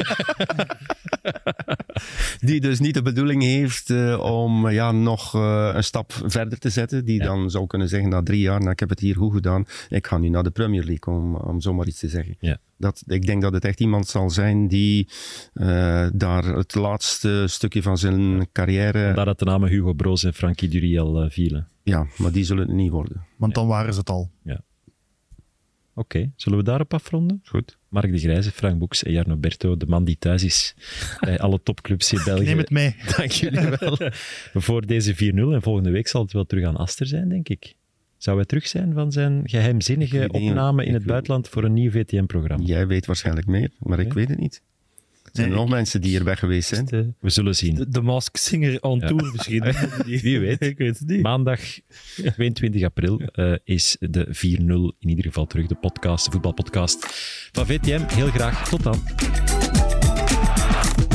Die dus niet de bedoeling heeft uh, om uh, ja, nog uh, een stap verder te zetten. Die ja. dan zou kunnen zeggen na drie jaar, nou, ik heb het hier goed gedaan. Ik ga nu naar de Premier League, om, om zomaar iets te zeggen. Ja. Dat, ik denk dat het echt iemand zal zijn die uh, daar het laatste stukje van zijn ja. carrière... Daar dat de namen Hugo Broos en Frankie Dury al uh, vielen. Ja, maar die zullen het niet worden. Want dan waren ze het al. Ja. Oké, okay. Zullen we daarop afronden? Goed. Mark de Grijze, Frank Boeks en Jarno Berto, de man die thuis is bij alle topclubs in België. Neem het mee. Dank jullie wel voor deze vier nul. En volgende week zal het wel terug aan Aster zijn, denk ik. Zou hij terug zijn van zijn geheimzinnige opname in het buitenland voor een nieuw V T M-programma? Jij weet waarschijnlijk meer, maar ik nee. weet het niet. Er zijn nee, nog ik... mensen die hier weg geweest zijn. De, we zullen zien. De, de Mask Singer on ja. tour misschien. Wie weet. Ik weet het niet. Maandag tweeëntwintig april uh, is de vier nul in ieder geval terug. De podcast, de voetbalpodcast van V T M. Heel graag. Tot dan.